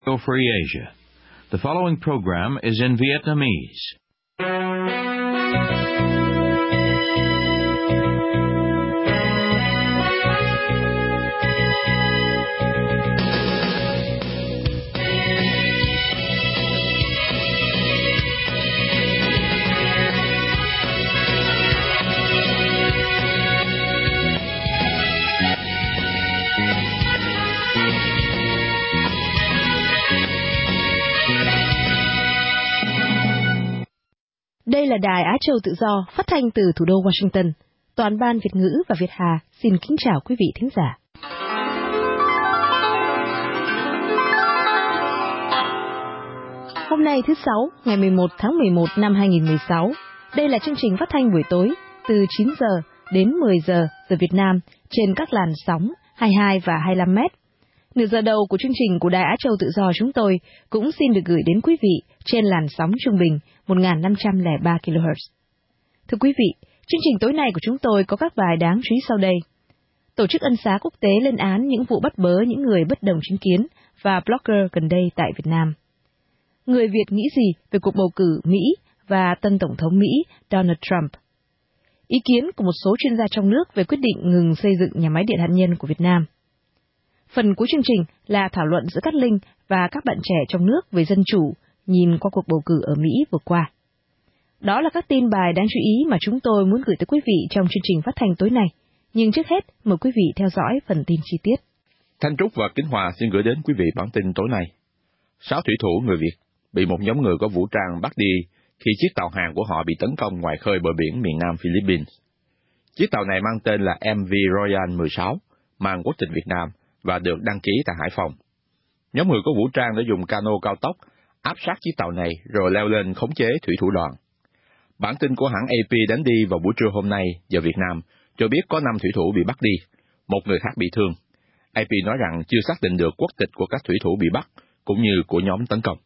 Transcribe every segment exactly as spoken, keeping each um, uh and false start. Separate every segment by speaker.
Speaker 1: Free Asia. The following program is in Vietnamese.
Speaker 2: Đây là Đài Á Châu Tự Do, phát thanh từ thủ đô Washington. Toàn ban Việt ngữ và Việt Hà xin kính chào quý vị thính giả. Hôm nay thứ Sáu, ngày mười một tháng mười một năm hai nghìn không trăm mười sáu, đây là chương trình phát thanh buổi tối từ chín giờ đến mười giờ giờ Việt Nam trên các làn sóng hai mươi hai và hai mươi lăm mét. Nửa giờ đầu của chương trình của Đài Á Châu Tự Do chúng tôi cũng xin được gửi đến quý vị trên làn sóng trung bình một nghìn năm trăm lẻ ba ki lô héc. Thưa quý vị, chương trình tối nay của chúng tôi có các bài đáng chú ý sau đây. Tổ chức Ân xá Quốc tế lên án những vụ bắt bớ những người bất đồng chính kiến và blogger gần đây tại Việt Nam. Người Việt nghĩ gì về cuộc bầu cử Mỹ và tân Tổng thống Mỹ Donald Trump? Ý kiến của một số chuyên gia trong nước về quyết định ngừng xây dựng nhà máy điện hạt nhân của Việt Nam. Phần cuối chương trình là thảo luận giữa Cát Linh và các bạn trẻ trong nước về dân chủ nhìn qua cuộc bầu cử ở Mỹ vừa qua. Đó là các tin bài đáng chú ý mà chúng tôi muốn gửi tới quý vị trong chương trình phát thanh tối nay. Nhưng trước hết, mời quý vị theo dõi phần tin chi tiết.
Speaker 3: Thanh Trúc và Kính Hòa xin gửi đến quý vị bản tin tối nay. Sáu thủy thủ người Việt bị một nhóm người có vũ trang bắt đi khi chiếc tàu hàng của họ bị tấn công ngoài khơi bờ biển miền nam Philippines. Chiếc tàu này mang tên là em vê Royal mười sáu, mang quốc tịch Việt Nam và được đăng ký tại Hải Phòng. Nhóm người có vũ trang đã dùng cano cao tốc áp sát chiếc tàu này rồi leo lên khống chế thủy thủ đoàn. Bản tin của hãng a pê đánh đi vào buổi trưa hôm nay giờ Việt Nam cho biết có năm thủy thủ bị bắt đi, một người khác bị thương. a pê nói rằng chưa xác định được quốc tịch của các thủy thủ bị bắt cũng như của nhóm tấn công.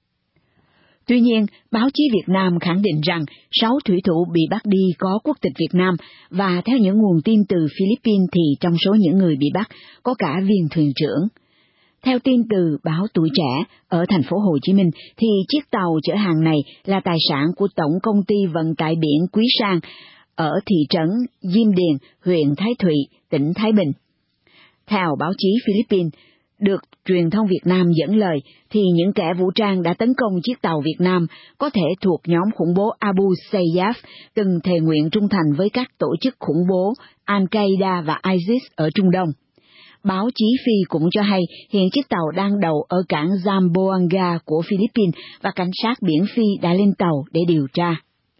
Speaker 4: Tuy nhiên, báo chí Việt Nam khẳng định rằng sáu thủy thủ bị bắt đi có quốc tịch Việt Nam và theo những nguồn tin từ Philippines thì trong số những người bị bắt có cả viên thuyền trưởng. Theo tin từ báo Tuổi Trẻ ở thành phố Hồ Chí Minh thì chiếc tàu chở hàng này là tài sản của Tổng Công ty Vận tải biển Quý Sang ở thị trấn Diêm Điền, huyện Thái Thụy, tỉnh Thái Bình. Theo báo chí Philippines, được truyền thông Việt Nam dẫn lời thì những kẻ vũ trang đã tấn công chiếc tàu Việt Nam có thể thuộc nhóm khủng bố Abu Sayyaf, từng thề nguyện trung thành với các tổ chức khủng bố Al-Qaeda và ISIS ở Trung Đông. Báo chí Phi cũng cho hay hiện chiếc tàu đang đậu ở cảng Zamboanga của Philippines và cảnh sát biển Phi đã lên tàu để điều tra.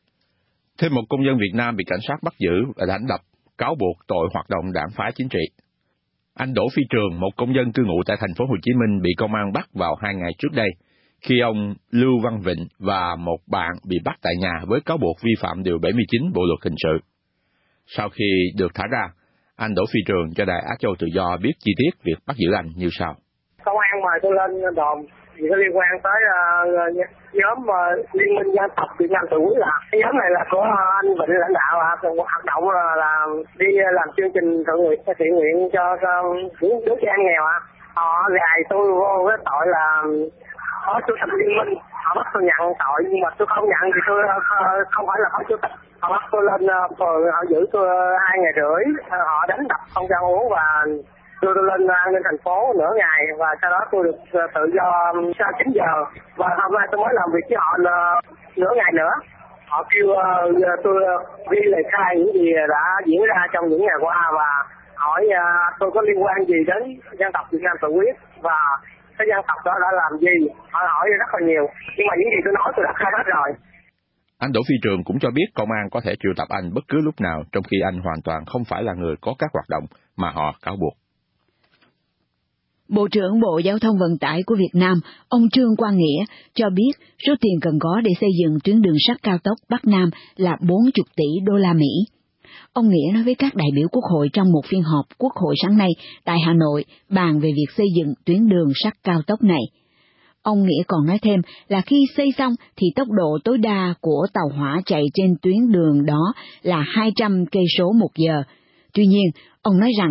Speaker 3: Thêm một công dân Việt Nam bị cảnh sát bắt giữ và đánh đập, cáo buộc tội hoạt động đảng phái chính trị. Anh Đỗ Phi Trường, một công dân cư ngụ tại thành phố Hồ Chí Minh bị công an bắt vào hai ngày trước đây, khi ông Lưu Văn Vịnh và một bạn bị bắt tại nhà với cáo buộc vi phạm điều bảy mươi chín Bộ luật hình sự. Sau khi được thả ra, anh Đỗ Phi Trường cho Đài Á Châu Tự Do biết chi tiết việc bắt giữ anh như sau.
Speaker 5: Công an mời tôi lên đồn vì có liên quan tới uh, nhóm uh, Liên minh Dân tộc Việt Nam Tự Quyết. Là cái nhóm này là của anh Vịnh lãnh đạo, uh, hoạt động là, là đi làm chương trình thiện nguyện, thiện nguyện cho những đứa trẻ nghèo. À. Họ gài tôi vô cái tội là phó chủ tịch liên minh. Họ bắt tôi nhận tội nhưng mà tôi không nhận thì tôi uh, không phải là phó chủ tịch. Họ bắt tôi lên uh, phường, họ giữ tôi hai ngày rưỡi, họ đánh đập không cho uống và đưa tôi lên an ninh thành phố nửa ngày và sau đó tôi được tự do sau chín giờ và hôm nay tôi mới làm việc với họ nửa ngày nữa. Họ kêu uh, tôi ghi lời khai những gì đã diễn ra trong những ngày qua và hỏi uh, tôi có liên quan gì đến dân tộc Việt Nam Tự Quyết và cái dân tộc đó đã làm gì. Họ hỏi rất là nhiều nhưng mà những gì tôi nói tôi đã khai hết rồi.
Speaker 3: Anh Đỗ Phi Trường cũng cho biết công an có thể triệu tập anh bất cứ lúc nào trong khi anh hoàn toàn không phải là người có các hoạt động mà họ cáo buộc.
Speaker 4: Bộ trưởng Bộ Giao thông Vận tải của Việt Nam, ông Trương Quang Nghĩa, cho biết số tiền cần có để xây dựng tuyến đường sắt cao tốc Bắc Nam là bốn mươi tỷ đô la Mỹ. Ông Nghĩa nói với các đại biểu Quốc hội trong một phiên họp Quốc hội sáng nay tại Hà Nội bàn về việc xây dựng tuyến đường sắt cao tốc này. Ông Nghĩa còn nói thêm là khi xây xong thì tốc độ tối đa của tàu hỏa chạy trên tuyến đường đó là hai trăm cây số một giờ. Tuy nhiên, ông nói rằng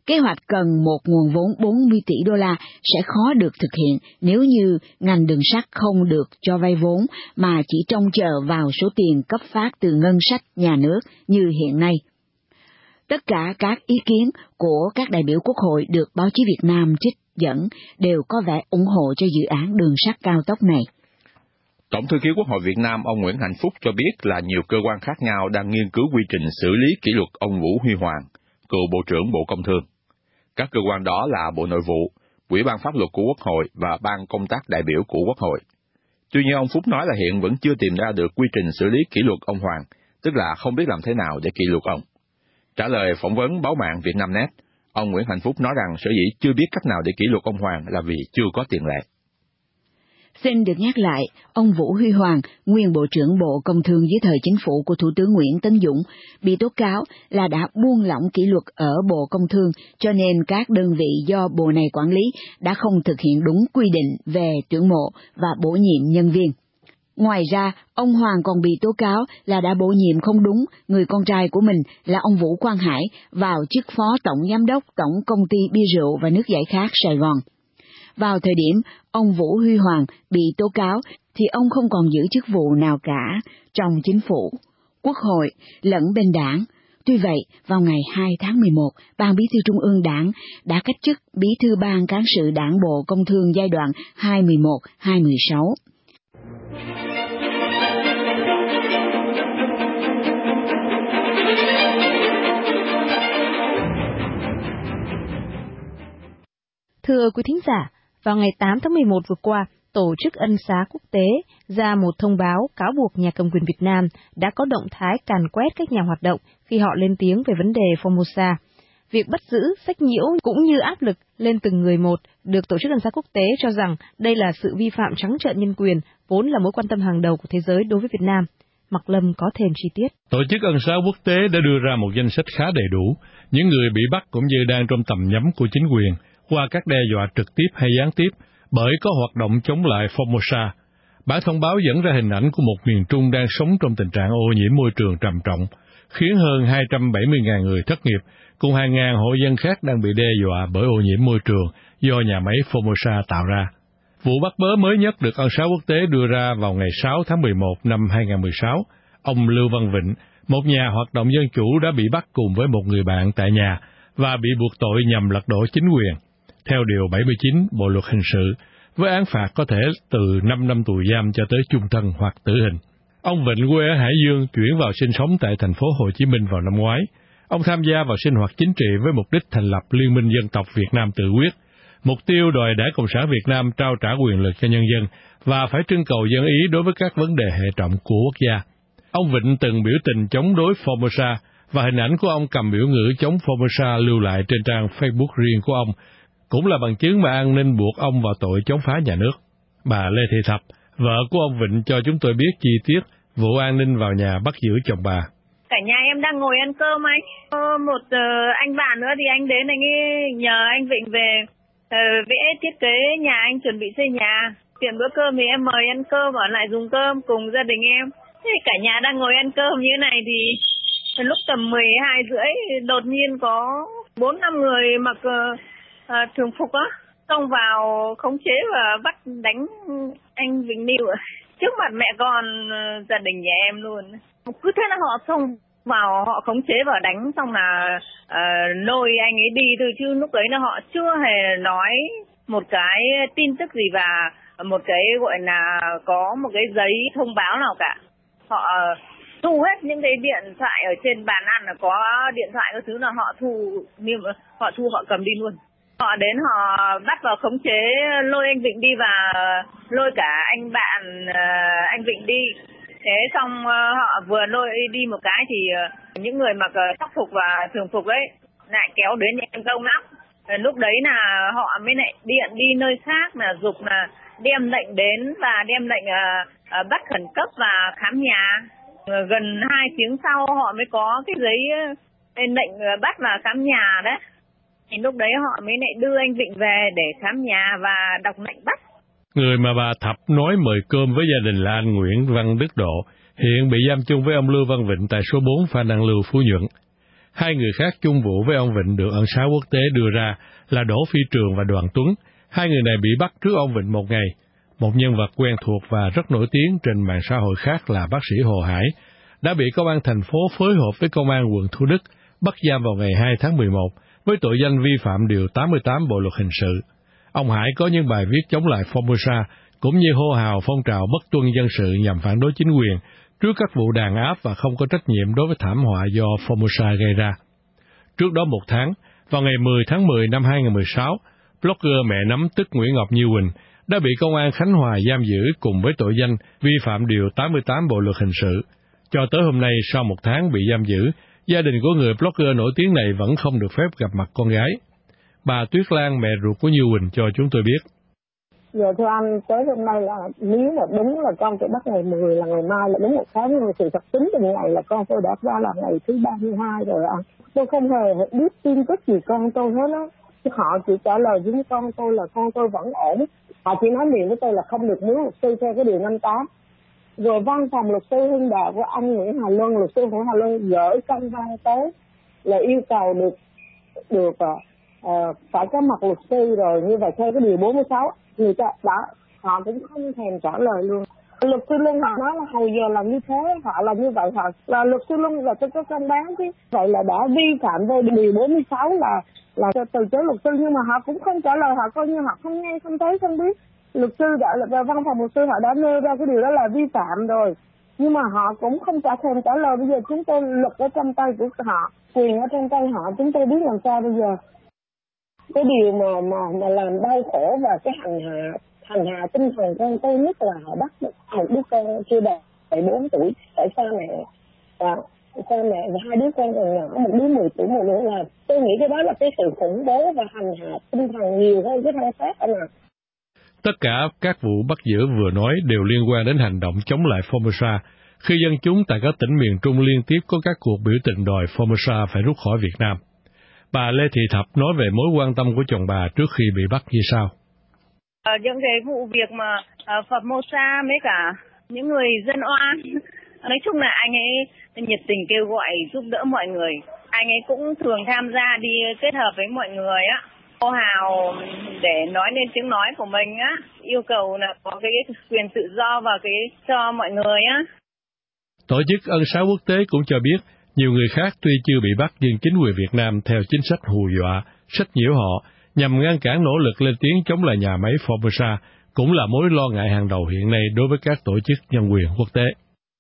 Speaker 4: Kế hoạch cần một nguồn vốn bốn mươi tỷ đô la sẽ khó được thực hiện nếu như ngành đường sắt không được cho vay vốn mà chỉ trông chờ vào số tiền cấp phát từ ngân sách nhà nước như hiện nay. Tất cả các ý kiến của các đại biểu Quốc hội được báo chí Việt Nam trích dẫn đều có vẻ ủng hộ cho dự án đường sắt cao tốc này.
Speaker 3: Tổng thư ký Quốc hội Việt Nam ông Nguyễn Hạnh Phúc cho biết là nhiều cơ quan khác nhau đang nghiên cứu quy trình xử lý kỷ luật ông Vũ Huy Hoàng, cựu Bộ trưởng Bộ Công Thương. Các cơ quan đó là Bộ Nội vụ, Ủy ban Pháp luật của Quốc hội và Ban Công tác đại biểu của Quốc hội. Tuy nhiên ông Phúc nói là hiện vẫn chưa tìm ra được quy trình xử lý kỷ luật ông Hoàng, tức là không biết làm thế nào để kỷ luật ông. Trả lời phỏng vấn báo mạng Vietnamnet, ông Nguyễn Hạnh Phúc nói rằng sở dĩ chưa biết cách nào để kỷ luật ông Hoàng là vì chưa có tiền lệ.
Speaker 4: Xin được nhắc lại, ông Vũ Huy Hoàng, nguyên Bộ trưởng Bộ Công Thương dưới thời chính phủ của Thủ tướng Nguyễn Tấn Dũng, bị tố cáo là đã buông lỏng kỷ luật ở Bộ Công Thương, cho nên các đơn vị do Bộ này quản lý đã không thực hiện đúng quy định về tuyển mộ và bổ nhiệm nhân viên. Ngoài ra, ông Hoàng còn bị tố cáo là đã bổ nhiệm không đúng người con trai của mình là ông Vũ Quang Hải vào chức Phó Tổng Giám đốc Tổng Công ty Bia Rượu và Nước Giải Khát Sài Gòn. Vào thời điểm ông Vũ Huy Hoàng bị tố cáo thì ông không còn giữ chức vụ nào cả trong chính phủ, Quốc hội lẫn bên đảng. Tuy vậy, vào ngày hai tháng mười một, Ban Bí thư Trung ương Đảng đã cách chức Bí thư Ban Cán sự Đảng Bộ Công Thương giai đoạn hai mươi mốt đến hai mươi sáu.
Speaker 2: Thưa quý thính giả, vào ngày tám tháng mười một vừa qua, Tổ chức Ân xá Quốc tế ra một thông báo cáo buộc nhà cầm quyền Việt Nam đã có động thái càn quét các nhà hoạt động khi họ lên tiếng về vấn đề Formosa. Việc bắt giữ, sách nhiễu cũng như áp lực lên từng người một được Tổ chức Ân xá Quốc tế cho rằng đây là sự vi phạm trắng trợn nhân quyền, vốn là mối quan tâm hàng đầu của thế giới đối với Việt Nam. Mạc Lâm có thêm chi tiết.
Speaker 6: Tổ chức Ân xá Quốc tế đã đưa ra một danh sách khá đầy đủ những người bị bắt cũng như đang trong tầm nhắm của chính quyền qua các đe dọa trực tiếp hay gián tiếp bởi có hoạt động chống lại Formosa. Bản thông báo dẫn ra hình ảnh của một miền Trung đang sống trong tình trạng ô nhiễm môi trường trầm trọng, khiến hơn hai trăm bảy mươi nghìn người thất nghiệp, cùng hàng ngàn hộ dân khác đang bị đe dọa bởi ô nhiễm môi trường do nhà máy Formosa tạo ra. Vụ bắt bớ mới nhất được Ân xá Quốc tế đưa ra vào ngày sáu tháng mười một năm hai nghìn không trăm mười sáu. Ông Lưu Văn Vịnh, một nhà hoạt động dân chủ đã bị bắt cùng với một người bạn tại nhà và bị buộc tội nhằm lật đổ chính quyền, theo Điều bảy mươi chín Bộ Luật Hình sự, với án phạt có thể từ năm năm tù giam cho tới chung thân hoặc tử hình. Ông Vịnh quê ở Hải Dương chuyển vào sinh sống tại thành phố Hồ Chí Minh vào năm ngoái. Ông tham gia vào sinh hoạt chính trị với mục đích thành lập Liên minh Dân tộc Việt Nam Tự quyết, mục tiêu đòi Đảng Cộng sản Việt Nam trao trả quyền lực cho nhân dân và phải trưng cầu dân ý đối với các vấn đề hệ trọng của quốc gia. Ông Vịnh từng biểu tình chống đối Formosa và hình ảnh của ông cầm biểu ngữ chống Formosa lưu lại trên trang Facebook riêng của ông cũng là bằng chứng mà an ninh buộc ông vào tội chống phá nhà nước. Bà Lê Thị Thập, vợ của ông Vịnh, cho chúng tôi biết chi tiết vụ an ninh vào nhà bắt giữ chồng bà.
Speaker 7: Cả nhà em đang ngồi ăn cơm anh. Một uh, anh bạn nữa thì anh đến anh ấy nhờ anh Vịnh về uh, vẽ thiết kế nhà anh chuẩn bị xây nhà. Tiền bữa cơm thì em mời ăn cơm, ở lại dùng cơm cùng gia đình em. Thế cả nhà đang ngồi ăn cơm như thế này thì lúc tầm mười hai rưỡi đột nhiên có bốn năm người mặc uh, À, thường phục á, xông vào khống chế và bắt đánh anh Vịnh Niu trước mặt mẹ con uh, gia đình nhà em luôn. Cứ thế là họ xông vào, họ khống chế và đánh, xong là uh, lôi anh ấy đi thôi, chứ lúc đấy là họ chưa hề nói một cái tin tức gì và một cái gọi là có một cái giấy thông báo nào cả. Họ uh, thu hết những cái điện thoại ở trên bàn ăn, là có điện thoại các thứ là họ thu, nhưng mà họ thu họ cầm đi luôn. Họ đến họ bắt vào khống chế, lôi anh Vịnh đi và lôi cả anh bạn anh Vịnh đi. Thế xong họ vừa lôi đi một cái thì những người mặc sắc phục và thường phục ấy lại kéo đến nhà em đông lắm. Lúc đấy là họ mới lại điện đi nơi khác, là giục là đem lệnh đến và đem lệnh bắt khẩn cấp và khám nhà. Gần hai tiếng sau họ mới có cái giấy lệnh bắt và khám nhà đấy. Thì lúc đấy họ mới lại đưa anh Vịnh về để khám nhà và đọc lệnh bắt.
Speaker 6: Người mà bà Thập nói mời cơm với gia đình là anh Nguyễn Văn Đức Độ, hiện bị giam chung với ông Lưu Văn Vịnh tại số bốn Phan Đăng Lưu, Phú Nhuận. Hai người khác chung vụ với ông Vịnh được ân xá quốc tế đưa ra là Đỗ Phi Trường và Đoàn Tuấn. Hai người này bị bắt trước ông Vịnh một ngày. Một nhân vật quen thuộc và rất nổi tiếng trên mạng xã hội khác là bác sĩ Hồ Hải đã bị công an thành phố phối hợp với công an quận Thủ Đức bắt giam vào ngày hai tháng mười một với tội danh vi phạm điều tám mươi tám Bộ luật hình sự. Ông Hải có những bài viết chống lại Formosa cũng như hô hào phong trào bất tuân dân sự nhằm phản đối chính quyền trước các vụ đàn áp và không có trách nhiệm đối với thảm họa do Formosa gây ra. Trước đó một tháng, vào ngày mười tháng mười năm hai nghìn không trăm mười sáu, blogger Mẹ Nấm tức Nguyễn Ngọc Như Quỳnh đã bị công an Khánh Hòa giam giữ cùng với tội danh vi phạm điều tám mươi tám Bộ luật hình sự. Cho tới hôm nay, sau một tháng bị giam giữ, gia đình của người blogger nổi tiếng này vẫn không được phép gặp mặt con gái. Bà Tuyết Lan, mẹ ruột của Như Quỳnh, cho chúng tôi biết.
Speaker 8: Giờ thưa anh, tới hôm nay là nếu mà đúng là con sẽ bắt ngày mười là ngày mai là đúng một tháng, nhưng mà sự thật tính từ ngày là con tôi đã ra là ngày thứ ba mươi hai rồi anh. Tôi không hề biết tin tức gì con tôi hết á. Họ chỉ trả lời với con tôi là con tôi vẫn ổn. Họ chỉ nói miệng với tôi là không được mướn luật sư theo cái điều năm mươi tám. Rồi văn phòng luật sư Hưng Đạo của anh Nguyễn Hà Luân, luật sư Nguyễn Hà Luân gửi công văn tới là yêu cầu được được uh, phải có mặt luật sư rồi, như vậy theo cái điều bốn mươi sáu. Người ta đã, họ cũng không thèm trả lời luôn. Luật sư Luân họ nói là hồi giờ là như thế, họ là như vậy, họ là luật sư Luân là tôi có công báo chứ. Vậy là đã vi phạm về điều bốn mươi sáu là là từ chối luật sư, nhưng mà họ cũng không trả lời, họ coi như họ không nghe, không thấy, không biết. Luật sư đã là văn phòng luật sư họ đã nêu ra cái điều đó là vi phạm rồi, nhưng mà họ cũng không trả thèm trả lời. Bây giờ chúng tôi luật ở trong tay của họ, quyền ở trong tay họ, chúng tôi biết làm sao bây giờ. Cái điều mà mà mà làm đau khổ và cái hành hạ hành hạ tinh thần con tôi nhất là họ bắt một đứa con chưa đầy bốn tuổi tại sao mẹ và cha mẹ và hai đứa con còn nhỏ, một đứa mười tuổi, một đứa là tôi nghĩ cái đó là cái sự khủng bố và hành hạ tinh thần nhiều hơn cái thân xác anh ạ.
Speaker 6: Tất cả các vụ bắt giữ vừa nói đều liên quan đến hành động chống lại Formosa, khi dân chúng tại các tỉnh miền Trung liên tiếp có các cuộc biểu tình đòi Formosa phải rút khỏi Việt Nam. Bà Lê Thị Thập nói về mối quan tâm của chồng bà trước khi bị bắt như sau.
Speaker 7: Ở những cái vụ việc mà uh, Formosa với cả những người dân oan, nói chung là anh ấy nhiệt tình kêu gọi giúp đỡ mọi người. Anh ấy cũng thường tham gia đi kết hợp với mọi người á, hô hào để nói lên tiếng nói của mình á, yêu cầu là có cái quyền tự do và cái cho mọi người á.
Speaker 6: Tổ chức ân xá quốc tế cũng cho biết, nhiều người khác tuy chưa bị bắt nhưng chính quyền Việt Nam theo chính sách hù dọa, sách nhiễu họ nhằm ngăn cản nỗ lực lên tiếng chống lại nhà máy Formosa cũng là mối lo ngại hàng đầu hiện nay đối với các tổ chức nhân quyền quốc tế.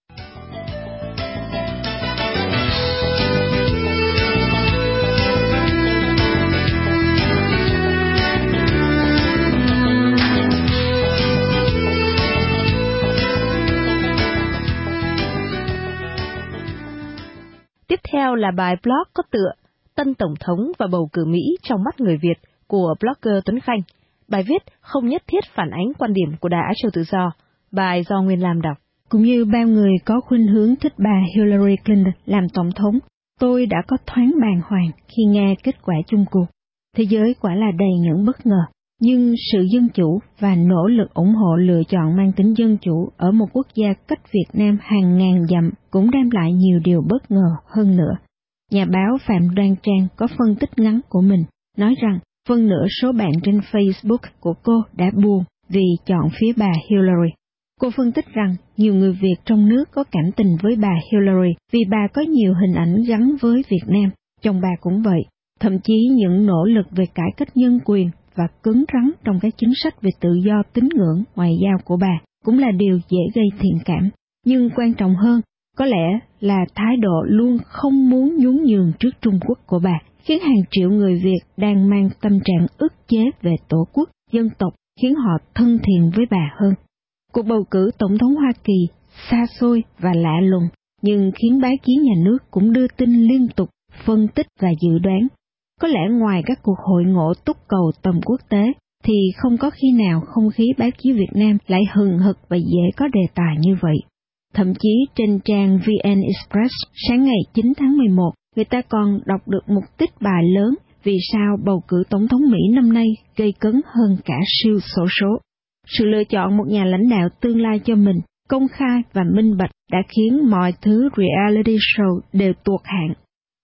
Speaker 2: Tiếp theo là bài blog có tựa Tân Tổng thống và bầu cử Mỹ trong mắt người Việt của blogger Tuấn Khanh. Bài viết không nhất thiết phản ánh quan điểm của Đài Á Châu Tự Do. Bài do Nguyên Lam đọc.
Speaker 4: Cũng như bao người có khuynh hướng thích bà Hillary Clinton làm tổng thống, tôi đã có thoáng bàng hoàng khi nghe kết quả chung cuộc. Thế giới quả là đầy những bất ngờ, nhưng sự dân chủ và nỗ lực ủng hộ lựa chọn mang tính dân chủ ở một quốc gia cách Việt Nam hàng ngàn dặm cũng đem lại nhiều điều bất ngờ hơn nữa. Nhà báo Phạm Đoan Trang có phân tích ngắn của mình, nói rằng phân nửa số bạn trên Facebook của cô đã buồn vì chọn phía bà Hillary. Cô phân tích rằng nhiều người Việt trong nước có cảm tình với bà Hillary vì bà có nhiều hình ảnh gắn với Việt Nam. Chồng bà cũng vậy, thậm chí những nỗ lực về cải cách nhân quyền và cứng rắn trong các chính sách về tự do tín ngưỡng ngoại giao của bà cũng là điều dễ gây thiện cảm. Nhưng quan trọng hơn, có lẽ là thái độ luôn không muốn nhún nhường trước Trung Quốc của bà, khiến hàng triệu người Việt đang mang tâm trạng ức chế về tổ quốc, dân tộc, khiến họ thân thiện với bà hơn. Cuộc bầu cử Tổng thống Hoa Kỳ xa xôi và lạ lùng, nhưng khiến báo chí nhà nước cũng đưa tin liên tục, phân tích và dự đoán. Có lẽ ngoài các cuộc hội ngộ túc cầu tầm quốc tế, thì không có khi nào không khí báo chí Việt Nam lại hừng hực và dễ có đề tài như vậy. Thậm chí trên trang vê en Express sáng ngày chín tháng mười một, người ta còn đọc được một tích bài lớn vì sao bầu cử tổng thống Mỹ năm nay gây cấn hơn cả siêu xổ số. Sự lựa chọn một nhà lãnh đạo tương lai cho mình, công khai và minh bạch đã khiến mọi thứ reality show đều tuột hạng.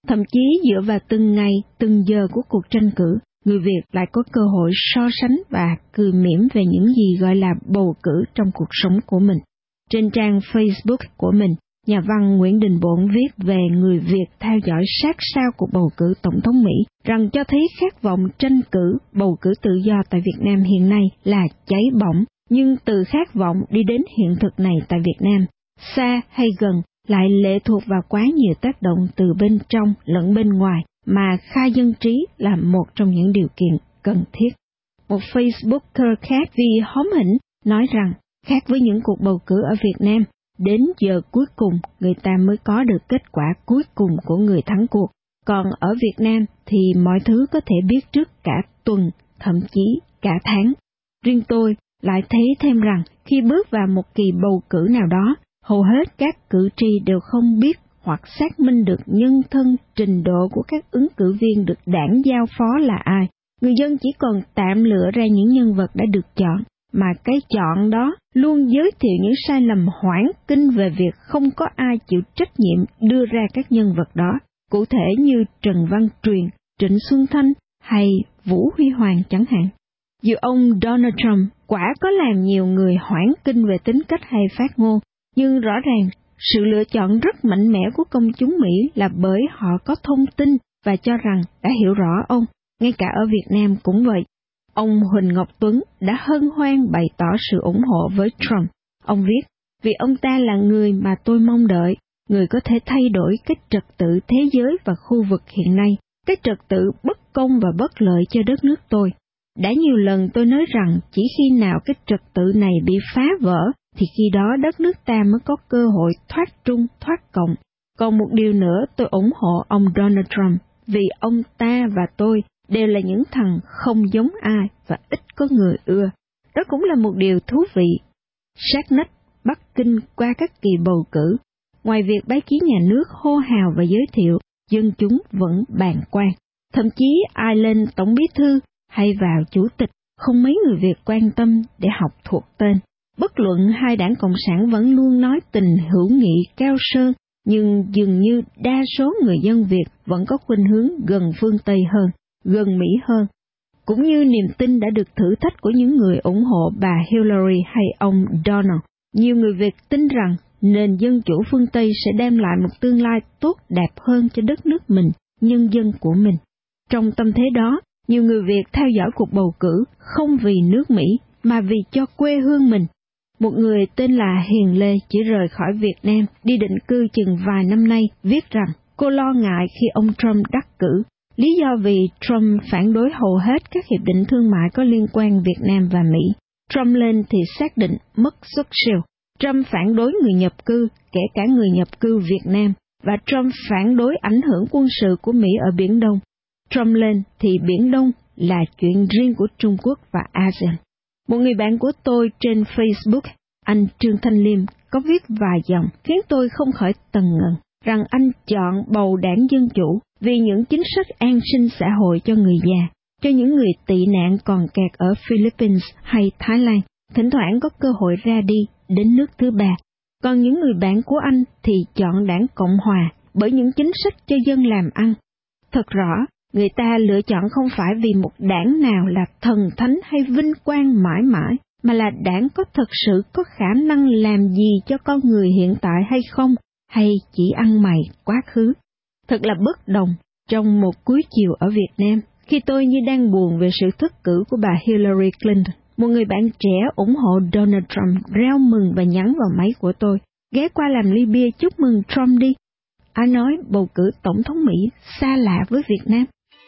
Speaker 4: Thậm chí dựa vào từng ngày, từng giờ của cuộc tranh cử, người Việt lại có cơ hội so sánh và cười mỉm về những gì gọi là bầu cử trong cuộc sống của mình. Trên trang Facebook của mình, nhà văn Nguyễn Đình Bộn viết về người Việt theo dõi sát sao cuộc bầu cử tổng thống Mỹ, rằng cho thấy khát vọng tranh cử, bầu cử tự do tại Việt Nam hiện nay là cháy bỏng, nhưng từ khát vọng đi đến hiện thực này tại Việt Nam, xa hay gần, lại lệ thuộc vào quá nhiều tác động từ bên trong lẫn bên ngoài, mà khai dân trí là một trong những điều kiện cần thiết. Một Facebooker khác vì hóm hỉnh nói rằng, khác với những cuộc bầu cử ở Việt Nam, đến giờ cuối cùng người ta mới có được kết quả cuối cùng của người thắng cuộc. Còn ở Việt Nam thì mọi thứ có thể biết trước cả tuần, thậm chí cả tháng. Riêng tôi lại thấy thêm rằng khi bước vào một kỳ bầu cử nào đó, hầu hết các cử tri đều không biết hoặc xác minh được nhân thân, trình độ của các ứng cử viên được đảng giao phó là ai. Người dân chỉ còn tạm lựa ra những nhân vật đã được chọn, mà cái chọn đó luôn giới thiệu những sai lầm hoảng kinh về việc không có ai chịu trách nhiệm đưa ra các nhân vật đó, cụ thể như Trần Văn Truyền, Trịnh Xuân Thanh hay Vũ Huy Hoàng chẳng hạn. Dù ông Donald Trump quả có làm nhiều người hoảng kinh về tính cách hay phát ngôn, nhưng rõ ràng sự lựa chọn rất mạnh mẽ của công chúng Mỹ là bởi họ có thông tin và cho rằng đã hiểu rõ ông. Ngay cả ở Việt Nam cũng vậy. Ông Huỳnh Ngọc Tuấn đã hân hoan bày tỏ sự ủng hộ với Trump. Ông viết, vì ông ta là người mà tôi mong đợi, người có thể thay đổi cái trật tự thế giới và khu vực hiện nay, cái trật tự bất công và bất lợi cho đất nước tôi. Đã nhiều lần tôi nói rằng chỉ khi nào cái trật tự này bị phá vỡ, thì khi đó đất nước ta mới có cơ hội thoát trung, thoát cộng. Còn một điều nữa tôi ủng hộ ông Donald Trump, vì ông ta và tôi đều là những thằng không giống ai và ít có người ưa. Đó cũng là một điều thú vị. Sát nách Bắc Kinh qua các kỳ bầu cử, ngoài việc báo chí nhà nước hô hào và giới thiệu, dân chúng vẫn bàng quan. Thậm chí ai lên tổng bí thư hay vào chủ tịch, không mấy người Việt quan tâm để học thuộc tên. Bất luận hai đảng Cộng sản vẫn luôn nói tình hữu nghị cao sơn, nhưng dường như đa số người dân Việt vẫn có khuynh hướng gần phương Tây hơn, gần Mỹ hơn. Cũng như niềm tin đã được thử thách của những người ủng hộ bà Hillary hay ông Donald, nhiều người Việt tin rằng nền dân chủ phương Tây sẽ đem lại một tương lai tốt đẹp hơn cho đất nước mình, nhân dân của mình. Trong tâm thế đó, nhiều người Việt theo dõi cuộc bầu cử không vì nước Mỹ, mà vì cho quê hương mình. Một người tên là Hiền Lê chỉ rời khỏi Việt Nam, đi định cư chừng vài năm nay, viết rằng cô lo ngại khi ông Trump đắc cử. Lý do vì Trump phản đối hầu hết các hiệp định thương mại có liên quan Việt Nam và Mỹ. Trump lên thì xác định mất xuất siêu. Trump phản đối người nhập cư, kể cả người nhập cư Việt Nam, và Trump phản đối ảnh hưởng quân sự của Mỹ ở Biển Đông. Trump lên thì Biển Đông là chuyện riêng của Trung Quốc và a sê an. Một người bạn của tôi trên Facebook, anh Trương Thanh Liêm, có viết vài dòng khiến tôi không khỏi tần ngần, rằng anh chọn bầu đảng Dân Chủ vì những chính sách an sinh xã hội cho người già, cho những người tị nạn còn kẹt ở Philippines hay Thái Lan, thỉnh thoảng có cơ hội ra đi đến nước thứ ba. Còn những người bạn của anh thì chọn đảng Cộng Hòa bởi những chính sách cho dân làm ăn. Thật rõ, người ta lựa chọn không phải vì một đảng nào là thần thánh hay vinh quang mãi mãi, mà là đảng có thật sự có khả năng làm gì cho con người hiện tại hay không, hay chỉ ăn mày quá khứ. Thật là bất đồng trong một cuối chiều ở Việt Nam, khi tôi như đang buồn về sự thất cử của bà Hillary Clinton. Một người bạn trẻ ủng hộ Donald Trump reo mừng và nhắn vào máy của tôi, ghé qua làm ly bia chúc mừng Trump đi. Ai nói bầu cử tổng thống Mỹ xa lạ với Việt Nam?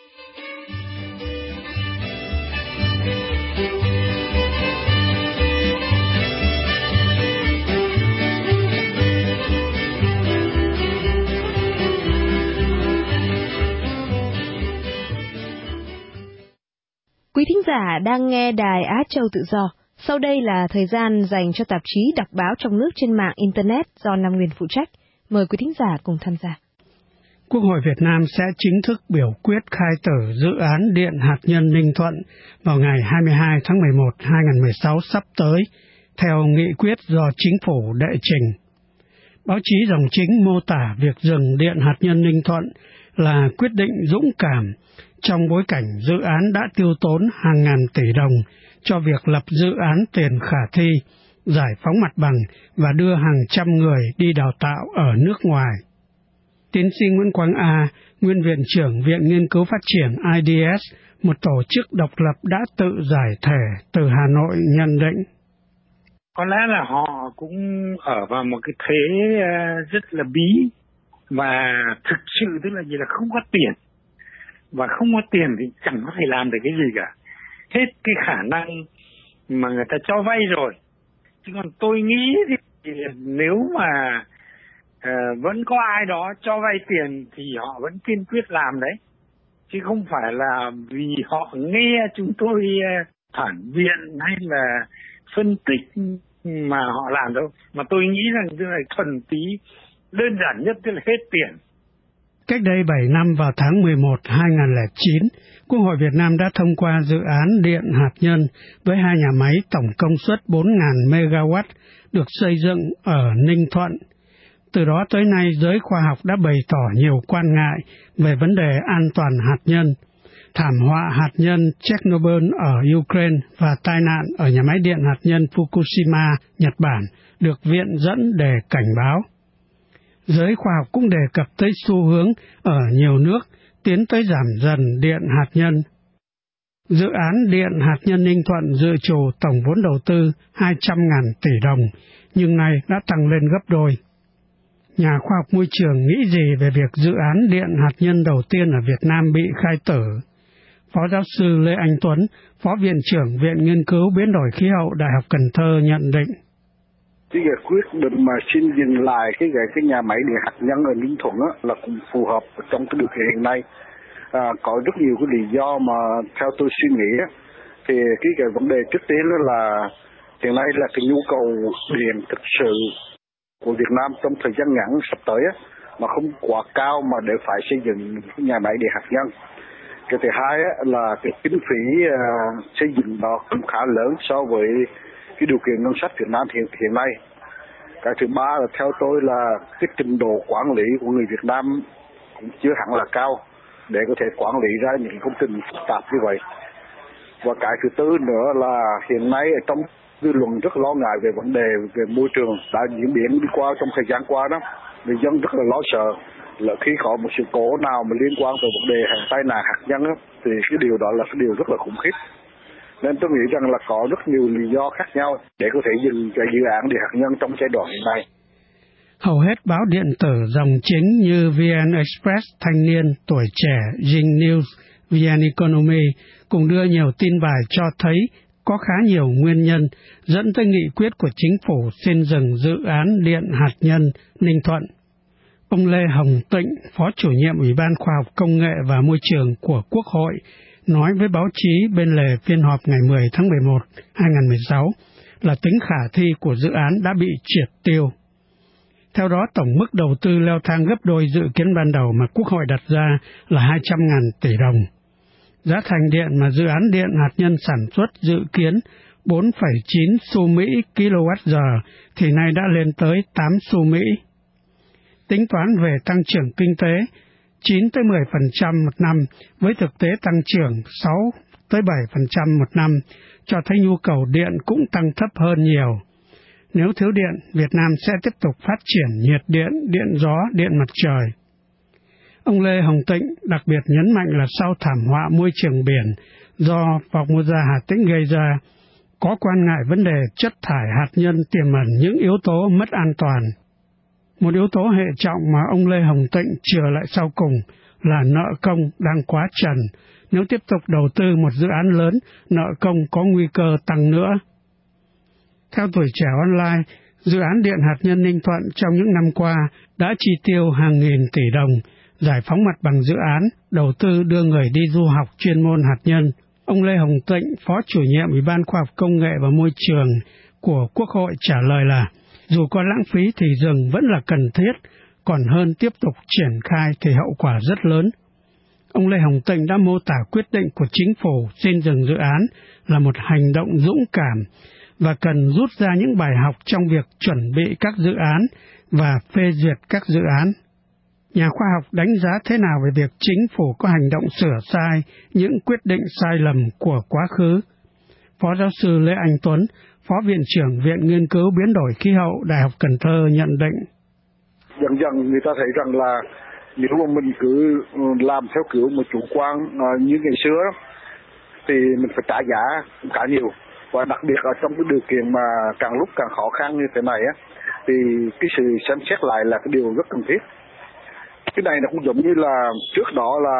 Speaker 2: Quý thính giả đang nghe Đài Á Châu Tự Do. Sau đây là thời gian dành cho tạp chí đọc báo trong nước trên mạng Internet do Nam Nguyên phụ trách. Mời quý thính giả cùng tham gia.
Speaker 9: Quốc hội Việt Nam sẽ chính thức biểu quyết khai tử dự án điện hạt nhân Ninh Thuận vào ngày hai mươi hai tháng mười một năm hai nghìn không trăm mười sáu sắp tới, theo nghị quyết do chính phủ đệ trình. Báo chí dòng chính mô tả việc dừng điện hạt nhân Ninh Thuận là quyết định dũng cảm trong bối cảnh dự án đã tiêu tốn hàng ngàn tỷ đồng cho việc lập dự án tiền khả thi, giải phóng mặt bằng và đưa hàng trăm người đi đào tạo ở nước ngoài. Tiến sĩ Nguyễn Quang A, Nguyên Viện trưởng Viện Nghiên cứu Phát triển I D S, một tổ chức độc lập đã tự giải thể từ Hà Nội nhận định.
Speaker 10: Có lẽ là họ cũng ở vào một cái thế rất là bí, và thực sự tức là gì là không có tiền, và không có tiền thì chẳng có thể làm được cái gì cả. Hết cái khả năng mà người ta cho vay rồi. Chứ còn tôi nghĩ thì nếu mà uh, vẫn có ai đó cho vay tiền thì họ vẫn kiên quyết làm đấy. Chứ không phải là vì họ nghe chúng tôi uh, phản biện hay là phân tích mà họ làm đâu. Mà tôi nghĩ rằng cái này thuần tí, đơn giản nhất tức là hết tiền.
Speaker 9: Cách đây bảy năm vào tháng mười một năm hai nghìn không trăm lẻ chín, Quốc hội Việt Nam đã thông qua dự án điện hạt nhân với hai nhà máy tổng công suất bốn nghìn mê ga oát được xây dựng ở Ninh Thuận. Từ đó tới nay, giới khoa học đã bày tỏ nhiều quan ngại về vấn đề an toàn hạt nhân. Thảm họa hạt nhân Chernobyl ở Ukraine và tai nạn ở nhà máy điện hạt nhân Fukushima, Nhật Bản được viện dẫn để cảnh báo. Giới khoa học cũng đề cập tới xu hướng ở nhiều nước tiến tới giảm dần điện hạt nhân. Dự án điện hạt nhân Ninh Thuận dự trù tổng vốn đầu tư hai trăm nghìn tỷ đồng, nhưng nay đã tăng lên gấp đôi. Nhà khoa học môi trường nghĩ gì về việc dự án điện hạt nhân đầu tiên ở Việt Nam bị khai tử? Phó giáo sư Lê Anh Tuấn, Phó Viện trưởng Viện Nghiên cứu Biến đổi Khí hậu Đại học Cần Thơ nhận định.
Speaker 11: Cái quyết định mà xin dừng lại cái cái nhà máy điện hạt nhân ở Ninh Thuận á, là cũng phù hợp trong cái điều kiện hiện nay. À, có rất nhiều cái lý do mà theo tôi suy nghĩ á, thì cái cái vấn đề trước tiên đó là hiện nay là cái nhu cầu điện thực sự của Việt Nam trong thời gian ngắn sắp tới á, mà không quá cao mà để phải xây dựng cái nhà máy điện hạt nhân. Cái thứ hai á, là cái kinh phí uh, xây dựng đó cũng khá lớn so với cái điều kiện ngân sách Việt Nam hiện hiện nay. Cái thứ ba là theo tôi là cái trình độ quản lý của người Việt Nam cũng chưa hẳn là cao để có thể quản lý ra những công trình phức tạp như vậy. Và cái thứ tư nữa là hiện nay ở trong dư luận rất lo ngại về vấn đề về môi trường đã diễn biến đi qua trong thời gian qua đó, người dân rất là lo sợ là khi có một sự cố nào mà liên quan tới vấn đề tai nạn hạt nhân đó, thì cái điều đó là cái điều rất là khủng khiếp. Nên tôi nghĩ rằng là có rất nhiều lý do khác nhau để có thể dừng cái dự án điện hạt nhân trong giai đoạn hiện nay.
Speaker 9: Hầu hết báo điện tử dòng chính như vê en Express, Thanh niên, Tuổi trẻ, Zing News, vê en Economy cùng đưa nhiều tin bài cho thấy có khá nhiều nguyên nhân dẫn tới nghị quyết của chính phủ xin dừng dự án điện hạt nhân Ninh Thuận. Ông Lê Hồng Tịnh, Phó Chủ nhiệm Ủy ban Khoa học Công nghệ và Môi trường của Quốc hội, nói với báo chí bên lề phiên họp ngày mười tháng mười một năm hai nghìn không trăm mười sáu là tính khả thi của dự án đã bị triệt tiêu. Theo đó, tổng mức đầu tư leo thang gấp đôi dự kiến ban đầu mà Quốc hội đặt ra là hai trăm nghìn tỷ đồng. Giá thành điện mà dự án điện hạt nhân sản xuất dự kiến bốn phẩy chín xu Mỹ kWh thì nay đã lên tới tám xu Mỹ. Tính toán về tăng trưởng kinh tế chín tới mười phần trăm một năm với thực tế tăng trưởng sáu tới bảy phần trăm một năm cho thấy nhu cầu điện cũng tăng thấp hơn nhiều. Nếu thiếu điện, Việt Nam sẽ tiếp tục phát triển nhiệt điện, điện gió, điện mặt trời. Ông Lê Hồng Tịnh đặc biệt nhấn mạnh là sau thảm họa môi trường biển do Formosa Hà Tĩnh gây ra, có quan ngại vấn đề chất thải hạt nhân tiềm ẩn những yếu tố mất an toàn. Một yếu tố hệ trọng mà ông Lê Hồng Tịnh chừa lại sau cùng là nợ công đang quá trần. Nếu tiếp tục đầu tư một dự án lớn, nợ công có nguy cơ tăng nữa. Theo Tuổi Trẻ Online, dự án điện hạt nhân Ninh Thuận trong những năm qua đã chi tiêu hàng nghìn tỷ đồng, giải phóng mặt bằng dự án, đầu tư đưa người đi du học chuyên môn hạt nhân. Ông Lê Hồng Tịnh, Phó Chủ nhiệm Ủy ban Khoa học Công nghệ và Môi trường của Quốc hội trả lời là dù có lãng phí thì dừng vẫn là cần thiết, còn hơn tiếp tục triển khai thì hậu quả rất lớn. Ông Lê Hồng Tịnh đã mô tả quyết định của chính phủ xin dừng dự án là một hành động dũng cảm và cần rút ra những bài học trong việc chuẩn bị các dự án và phê duyệt các dự án. nhà khoa học đánh giá thế nào về việc chính phủ có hành động sửa sai những quyết định sai lầm của quá khứ? Phó giáo sư Lê Anh Tuấn, Phó Viện trưởng Viện Nghiên cứu Biến đổi Khí hậu Đại học Cần Thơ nhận định.
Speaker 11: Dần dần người ta thấy rằng là nếu mà mình cứ làm theo kiểu một chủ quan như ngày xưa thì mình phải trả giá cả nhiều. Và đặc biệt ở trong cái điều kiện mà càng lúc càng khó khăn như thế này á, thì cái sự xem xét lại là cái điều rất cần thiết. Cái này nó cũng giống như là trước đó là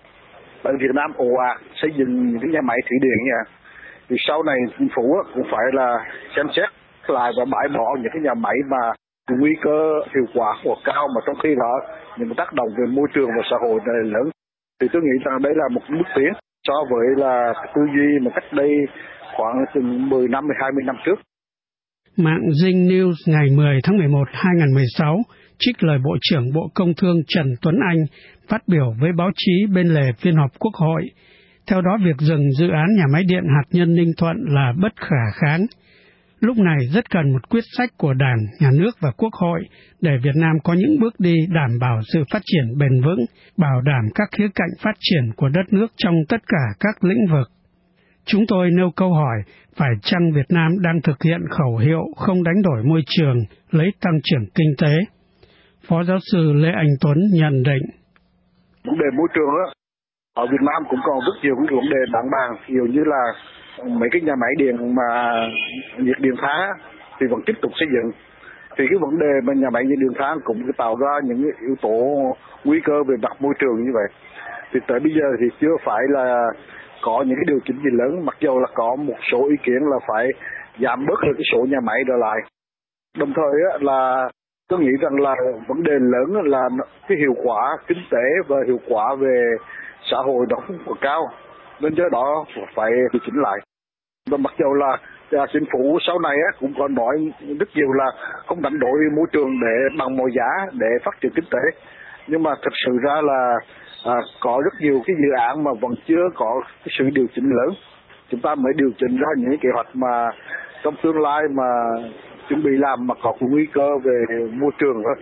Speaker 11: ở Việt Nam ồ ạt xây dựng những cái nhà máy thủy điện nha. Thì sau này chính phủ cũng phải là xem xét lại và bãi bỏ những cái nhà máy mà nguy cơ hiệu quả của cao mà trong khi đó những tác động về môi trường và xã hội này lớn. Thì tôi nghĩ rằng đấy là một bước tiến so với là tư duy mà cách đây khoảng chừng mười năm, hai mươi năm trước.
Speaker 9: Mạng Dinh News ngày mười tháng mười một năm hai nghìn không trăm mười sáu trích lời Bộ trưởng Bộ Công Thương Trần Tuấn Anh phát biểu với báo chí bên lề phiên họp Quốc hội. Theo đó, việc dừng dự án nhà máy điện hạt nhân Ninh Thuận là bất khả kháng. Lúc này rất cần một quyết sách của Đảng, Nhà nước và Quốc hội để Việt Nam có những bước đi đảm bảo sự phát triển bền vững, bảo đảm các khía cạnh phát triển của đất nước trong tất cả các lĩnh vực. Chúng tôi nêu câu hỏi, phải chăng Việt Nam đang thực hiện khẩu hiệu không đánh đổi môi trường, lấy tăng trưởng kinh tế? Phó giáo sư Lê Anh Tuấn nhận định.
Speaker 11: Vấn đề môi trường á, ở Việt Nam cũng còn rất nhiều cái vấn đề đáng bàn, ví dụ như là mấy cái nhà máy điện mà nhiệt điện than thì vẫn tiếp tục xây dựng. Thì cái vấn đề mà nhà máy nhiệt điện than cũng tạo ra những yếu tố nguy cơ về mặt môi trường như vậy. Thì tới bây giờ thì chưa phải là có những cái điều chỉnh gì lớn, mặc dù là có một số ý kiến là phải giảm bớt được cái số nhà máy trở lại. Đồng thời á, là tôi nghĩ rằng là vấn đề lớn là cái hiệu quả kinh tế và hiệu quả về xã hội nó không còn cao, nên do đó phải điều chỉnh lại. Và mặc dù là à, chính phủ sau này á, cũng còn nói rất nhiều là không đánh đổi môi trường để bằng mọi giá để phát triển kinh tế, nhưng mà thực sự ra là à, có rất nhiều cái dự án mà vẫn chưa có cái sự điều chỉnh lớn. Chúng ta mới điều chỉnh ra những kế hoạch mà trong tương lai mà chuẩn bị làm mà có nguy cơ về môi trường thôi.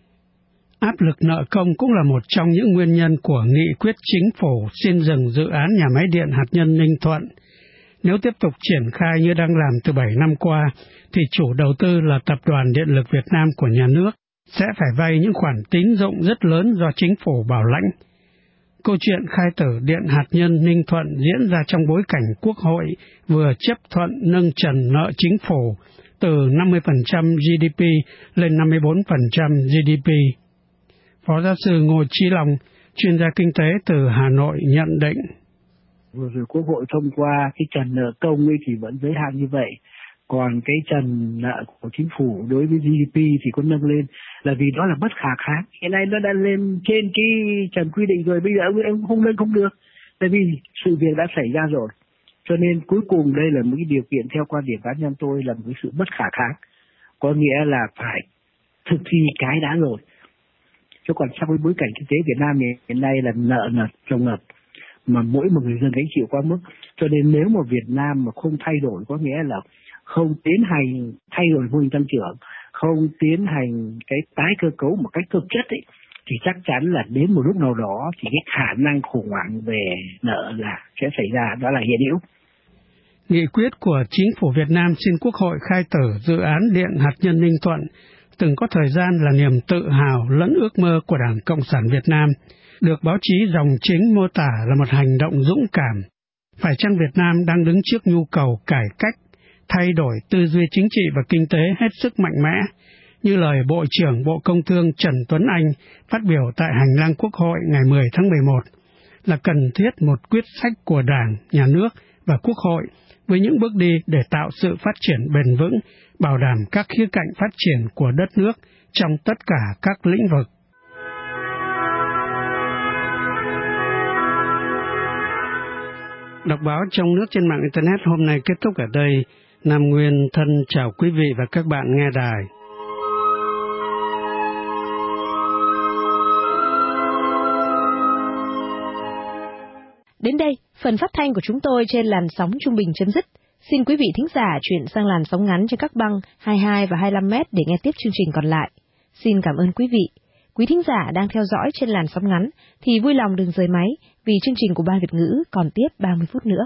Speaker 9: Áp lực nợ công cũng là một trong những nguyên nhân của nghị quyết chính phủ xin dừng dự án nhà máy điện hạt nhân Ninh Thuận. Nếu tiếp tục triển khai như đang làm từ bảy năm qua, thì chủ đầu tư là Tập đoàn Điện lực Việt Nam của nhà nước sẽ phải vay những khoản tín dụng rất lớn do chính phủ bảo lãnh. Câu chuyện khai tử điện hạt nhân Ninh Thuận diễn ra trong bối cảnh Quốc hội vừa chấp thuận nâng trần nợ chính phủ từ năm mươi phần trăm giê đê pê lên năm mươi bốn phần trăm giê đê pê. Phó giáo sư Ngô Chí Long, chuyên gia kinh tế từ Hà Nội nhận định.
Speaker 12: Vừa rồi Quốc hội thông qua cái trần nợ công ấy thì vẫn giới hạn như vậy. Còn cái trần nợ của chính phủ đối với giê đê pê thì có nâng lên là vì đó là bất khả kháng. Hiện nay nó đã lên trên cái trần quy định rồi, bây giờ ông không lên không được. Tại vì sự việc đã xảy ra rồi. Cho nên cuối cùng đây là một cái điều kiện theo quan điểm cá nhân tôi là một cái sự bất khả kháng. Có nghĩa là phải thực thi cái đã rồi. Chứ còn trong cái bối cảnh kinh tế Việt Nam hiện nay là nợ nợ trồng ngập mà mỗi một người dân gánh chịu quá mức. Cho nên nếu mà Việt Nam mà không thay đổi, có nghĩa là không tiến hành thay đổi mô hình tăng trưởng, không tiến hành cái tái cơ cấu một cách thực chất ấy, thì chắc chắn là đến một lúc nào đó thì cái khả năng khủng hoảng về nợ là sẽ xảy ra, đó là hiện hữu.
Speaker 9: Nghị quyết của chính phủ Việt Nam xin Quốc hội khai tử dự án điện hạt nhân Ninh Thuận từng có thời gian là niềm tự hào lẫn ước mơ của Đảng Cộng sản Việt Nam, được báo chí dòng chính mô tả là một hành động dũng cảm. Phải chăng Việt Nam đang đứng trước nhu cầu cải cách, thay đổi tư duy chính trị và kinh tế hết sức mạnh mẽ, như lời Bộ trưởng Bộ Công Thương Trần Tuấn Anh phát biểu tại hành lang Quốc hội ngày mười tháng mười một, là cần thiết một quyết sách của Đảng, Nhà nước và Quốc hội với những bước đi để tạo sự phát triển bền vững, bảo đảm các khía cạnh phát triển của đất nước trong tất cả các lĩnh vực. Đọc báo trong nước trên mạng Internet hôm nay kết thúc ở đây. Nam Nguyên thân chào quý vị và các bạn nghe đài.
Speaker 2: Đến đây, phần phát thanh của chúng tôi trên làn sóng trung bình chấm dứt. Xin quý vị thính giả chuyển sang làn sóng ngắn trên các băng hai mươi hai và hai mươi lăm mét để nghe tiếp chương trình còn lại. Xin cảm ơn quý vị. Quý thính giả đang theo dõi trên làn sóng ngắn thì vui lòng đừng rời máy vì chương trình của Ban Việt ngữ còn tiếp ba mươi phút nữa.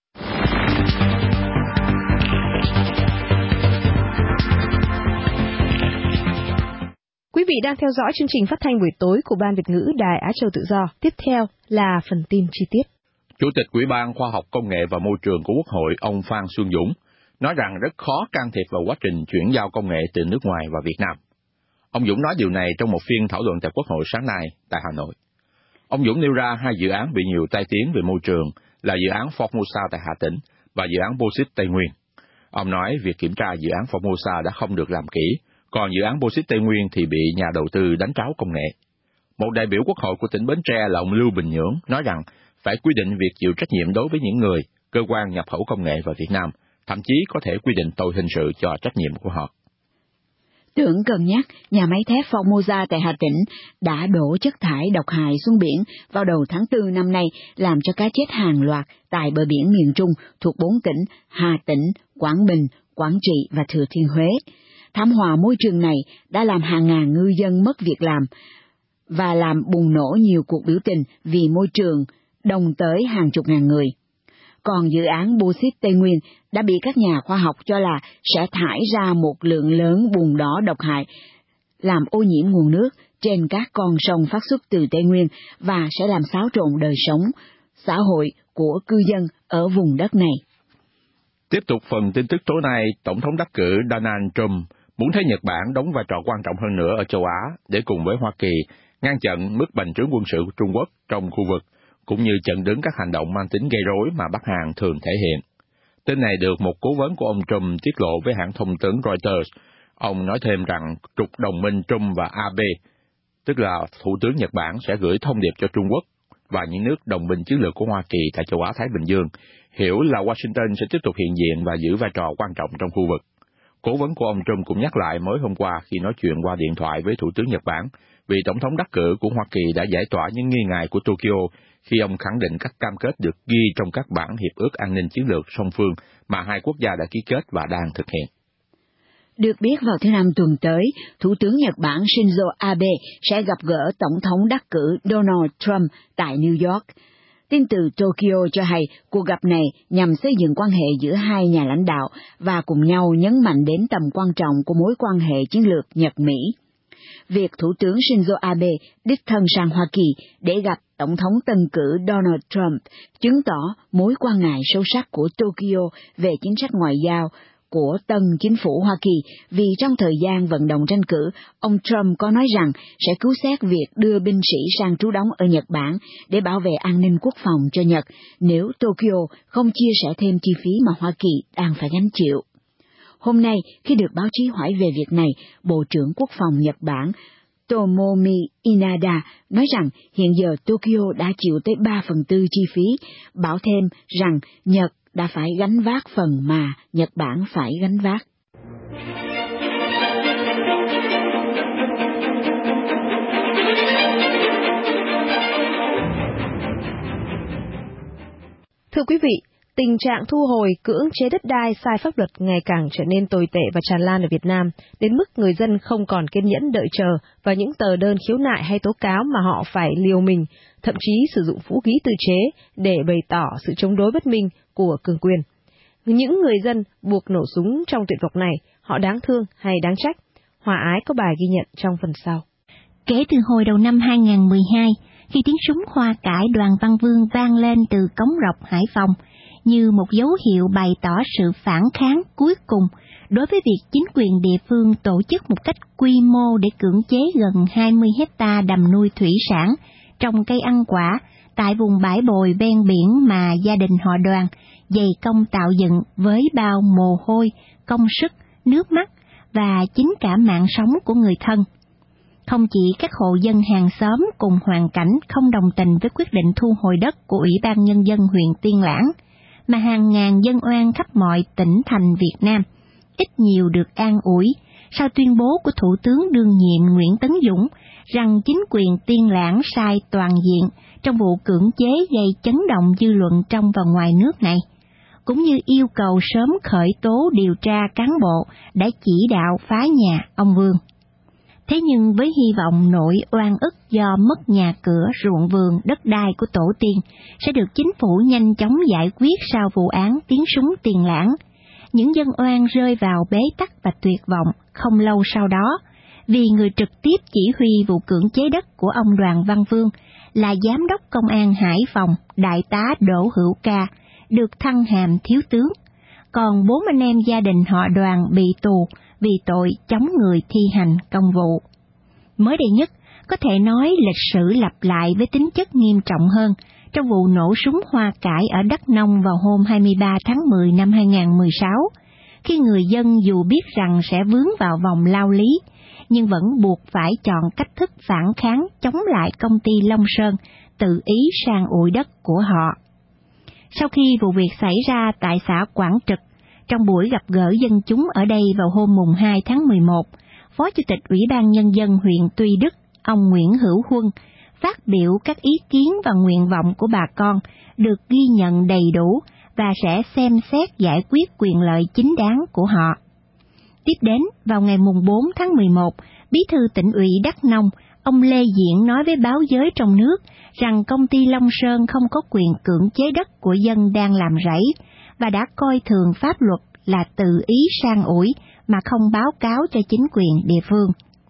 Speaker 2: Quý vị đang theo dõi chương trình phát thanh buổi tối của Ban Việt ngữ Đài Á Châu Tự Do. Tiếp theo là phần tin chi tiết.
Speaker 3: Chủ tịch Ủy ban Khoa học Công nghệ và Môi trường của Quốc hội, ông Phan Xuân Dũng, nói rằng rất khó can thiệp vào quá trình chuyển giao công nghệ từ nước ngoài vào Việt Nam. Ông Dũng nói điều này trong một phiên thảo luận tại Quốc hội sáng nay tại Hà Nội. Ông Dũng nêu ra hai dự án bị nhiều tai tiếng về môi trường là dự án Formosa tại Hà Tĩnh và dự án Bauxit Tây Nguyên. Ông nói việc kiểm tra dự án Formosa đã không được làm kỹ, còn dự án Bauxit Tây Nguyên thì bị nhà đầu tư đánh tráo công nghệ. Một đại biểu Quốc hội của tỉnh Bến Tre là ông Lưu Bình Nhưỡng nói rằng phải quy định việc chịu trách nhiệm đối với những người, cơ quan nhập khẩu công nghệ vào Việt Nam, thậm chí có thể quy định tội hình sự cho trách nhiệm của họ.
Speaker 4: Tưởng cân nhắc, nhà máy thép Formosa tại Hà Tĩnh đã đổ chất thải độc hại xuống biển vào đầu tháng tư năm nay, làm cho cá chết hàng loạt tại bờ biển miền Trung thuộc bốn tỉnh Hà Tĩnh, Quảng Bình, Quảng Trị và Thừa Thiên Huế. Thảm họa môi trường này đã làm hàng ngàn ngư dân mất việc làm và làm bùng nổ nhiều cuộc biểu tình vì môi trường, đồng tới hàng chục ngàn người. Còn dự án Bauxit Tây Nguyên đã bị các nhà khoa học cho là sẽ thải ra một lượng lớn bùn đỏ độc hại, làm ô nhiễm nguồn nước trên các con sông phát xuất từ Tây Nguyên và sẽ làm xáo trộn đời sống, xã hội của cư dân ở vùng đất này.
Speaker 3: Tiếp tục phần tin tức tối nay, Tổng thống đắc cử Donald Trump muốn thấy Nhật Bản đóng vai trò quan trọng hơn nữa ở châu Á để cùng với Hoa Kỳ ngăn chặn mức bành trướng quân sự của Trung Quốc trong khu vực, cũng như chặn đứng các hành động mang tính gây rối mà Bắc Hàn thường thể hiện. Tin này được một cố vấn của ông Trump tiết lộ với hãng thông tấn Reuters. Ông nói thêm rằng trục đồng minh Trump và Abe, tức là Thủ tướng Nhật Bản, sẽ gửi thông điệp cho Trung Quốc và những nước đồng minh chiến lược của Hoa Kỳ tại châu Á-Thái Bình Dương, hiểu là Washington sẽ tiếp tục hiện diện và giữ vai trò quan trọng trong khu vực. Cố vấn của ông Trump cũng nhắc lại mới hôm qua khi nói chuyện qua điện thoại với Thủ tướng Nhật Bản, vị Tổng thống đắc cử của Hoa Kỳ đã giải tỏa những nghi ngại của Tokyo khi ông khẳng định các cam kết được ghi trong các bản hiệp ước an ninh chiến lược song phương mà hai quốc gia đã ký kết và đang thực hiện.
Speaker 4: Được biết vào thứ Năm tuần tới, Thủ tướng Nhật Bản Shinzo Abe sẽ gặp gỡ Tổng thống đắc cử Donald Trump tại New York. Tin từ Tokyo cho hay cuộc gặp này nhằm xây dựng quan hệ giữa hai nhà lãnh đạo và cùng nhau nhấn mạnh đến tầm quan trọng của mối quan hệ chiến lược Nhật-Mỹ. Việc Thủ tướng Shinzo Abe đích thân sang Hoa Kỳ để gặp Tổng thống tân cử Donald Trump chứng tỏ mối quan ngại sâu sắc của Tokyo về chính sách ngoại giao của tân chính phủ Hoa Kỳ, vì trong thời gian vận động tranh cử, ông Trump có nói rằng sẽ cứu xét việc đưa binh sĩ sang trú đóng ở Nhật Bản để bảo vệ an ninh quốc phòng cho Nhật nếu Tokyo không chia sẻ thêm chi phí mà Hoa Kỳ đang phải gánh chịu. Hôm nay, khi được báo chí hỏi về việc này, Bộ trưởng Quốc phòng Nhật Bản Tomomi Inada nói rằng hiện giờ Tokyo đã chịu tới ba phần tư chi phí, bảo thêm rằng Nhật đã phải gánh vác phần mà Nhật Bản phải gánh vác.
Speaker 2: Thưa quý vị, tình trạng thu hồi cưỡng chế đất đai sai pháp luật ngày càng trở nên tồi tệ và tràn lan ở Việt Nam, đến mức người dân không còn kiên nhẫn đợi chờ và những tờ đơn khiếu nại hay tố cáo mà họ phải liều mình, thậm chí sử dụng vũ khí tự chế để bày tỏ sự chống đối bất minh của cường quyền. Những người dân buộc nổ súng trong tuyệt vọng này, họ đáng thương hay đáng trách? Hòa Ái có bài ghi nhận trong phần sau.
Speaker 13: Kể từ hồi đầu năm hai không một hai, khi tiếng súng hoa cải Đoàn Văn Vương vang lên từ Cống Rọc, Hải Phòng, như một dấu hiệu bày tỏ sự phản kháng cuối cùng đối với việc chính quyền địa phương tổ chức một cách quy mô để cưỡng chế gần hai mươi hecta đầm nuôi thủy sản, trồng cây ăn quả tại vùng bãi bồi ven biển mà gia đình họ Đoàn dày công tạo dựng với bao mồ hôi, công sức, nước mắt và chính cả mạng sống của người thân. Không chỉ các hộ dân hàng xóm cùng hoàn cảnh không đồng tình với quyết định thu hồi đất của Ủy ban Nhân dân huyện Tiên Lãng, mà hàng ngàn dân oan khắp mọi tỉnh thành Việt Nam ít nhiều được an ủi sau tuyên bố của Thủ tướng đương nhiệm Nguyễn Tấn Dũng rằng chính quyền Tiên Lãng sai toàn diện trong vụ cưỡng chế gây chấn động dư luận trong và ngoài nước này, cũng như yêu cầu sớm khởi tố điều tra cán bộ đã chỉ đạo phá nhà ông Vương. Thế nhưng với hy vọng nỗi oan ức do mất nhà cửa, ruộng vườn, đất đai của tổ tiên sẽ được chính phủ nhanh chóng giải quyết sau vụ án tiếng súng Tiền Lãng, những dân oan rơi vào bế tắc và tuyệt vọng không lâu sau đó, vì người trực tiếp chỉ huy vụ cưỡng chế đất của ông Đoàn Văn Vương là Giám đốc Công an Hải Phòng, Đại tá Đỗ Hữu Ca, được thăng hàm thiếu tướng, còn bốn anh em gia đình họ Đoàn bị tù vì tội chống người thi hành công vụ. Mới đây nhất, có thể nói lịch sử lặp lại với tính chất nghiêm trọng hơn trong vụ nổ súng hoa cải ở Đắk Nông vào hôm hai mươi ba tháng mười năm hai nghìn không trăm mười sáu, khi người dân dù biết rằng sẽ vướng vào vòng lao lý, nhưng vẫn buộc phải chọn cách thức phản kháng chống lại công ty Long Sơn tự ý san ủi đất của họ. Sau khi vụ việc xảy ra tại xã Quảng Trực, trong buổi gặp gỡ dân chúng ở đây vào hôm mùng hai tháng mười một, Phó Chủ tịch Ủy ban Nhân dân huyện Tuy Đức, ông Nguyễn Hữu Huân, phát biểu các ý kiến và nguyện vọng của bà con được ghi nhận đầy đủ và sẽ xem xét giải quyết quyền lợi chính đáng của họ. Tiếp đến, vào ngày mùng bốn tháng mười một, Bí thư tỉnh ủy Đắk Nông, ông Lê Diễn nói với báo giới trong nước rằng công ty Long Sơn không có quyền cưỡng chế đất của dân đang làm rẫy và đã coi thường pháp luật là tự ý san ủi mà không báo cáo cho chính quyền địa phương.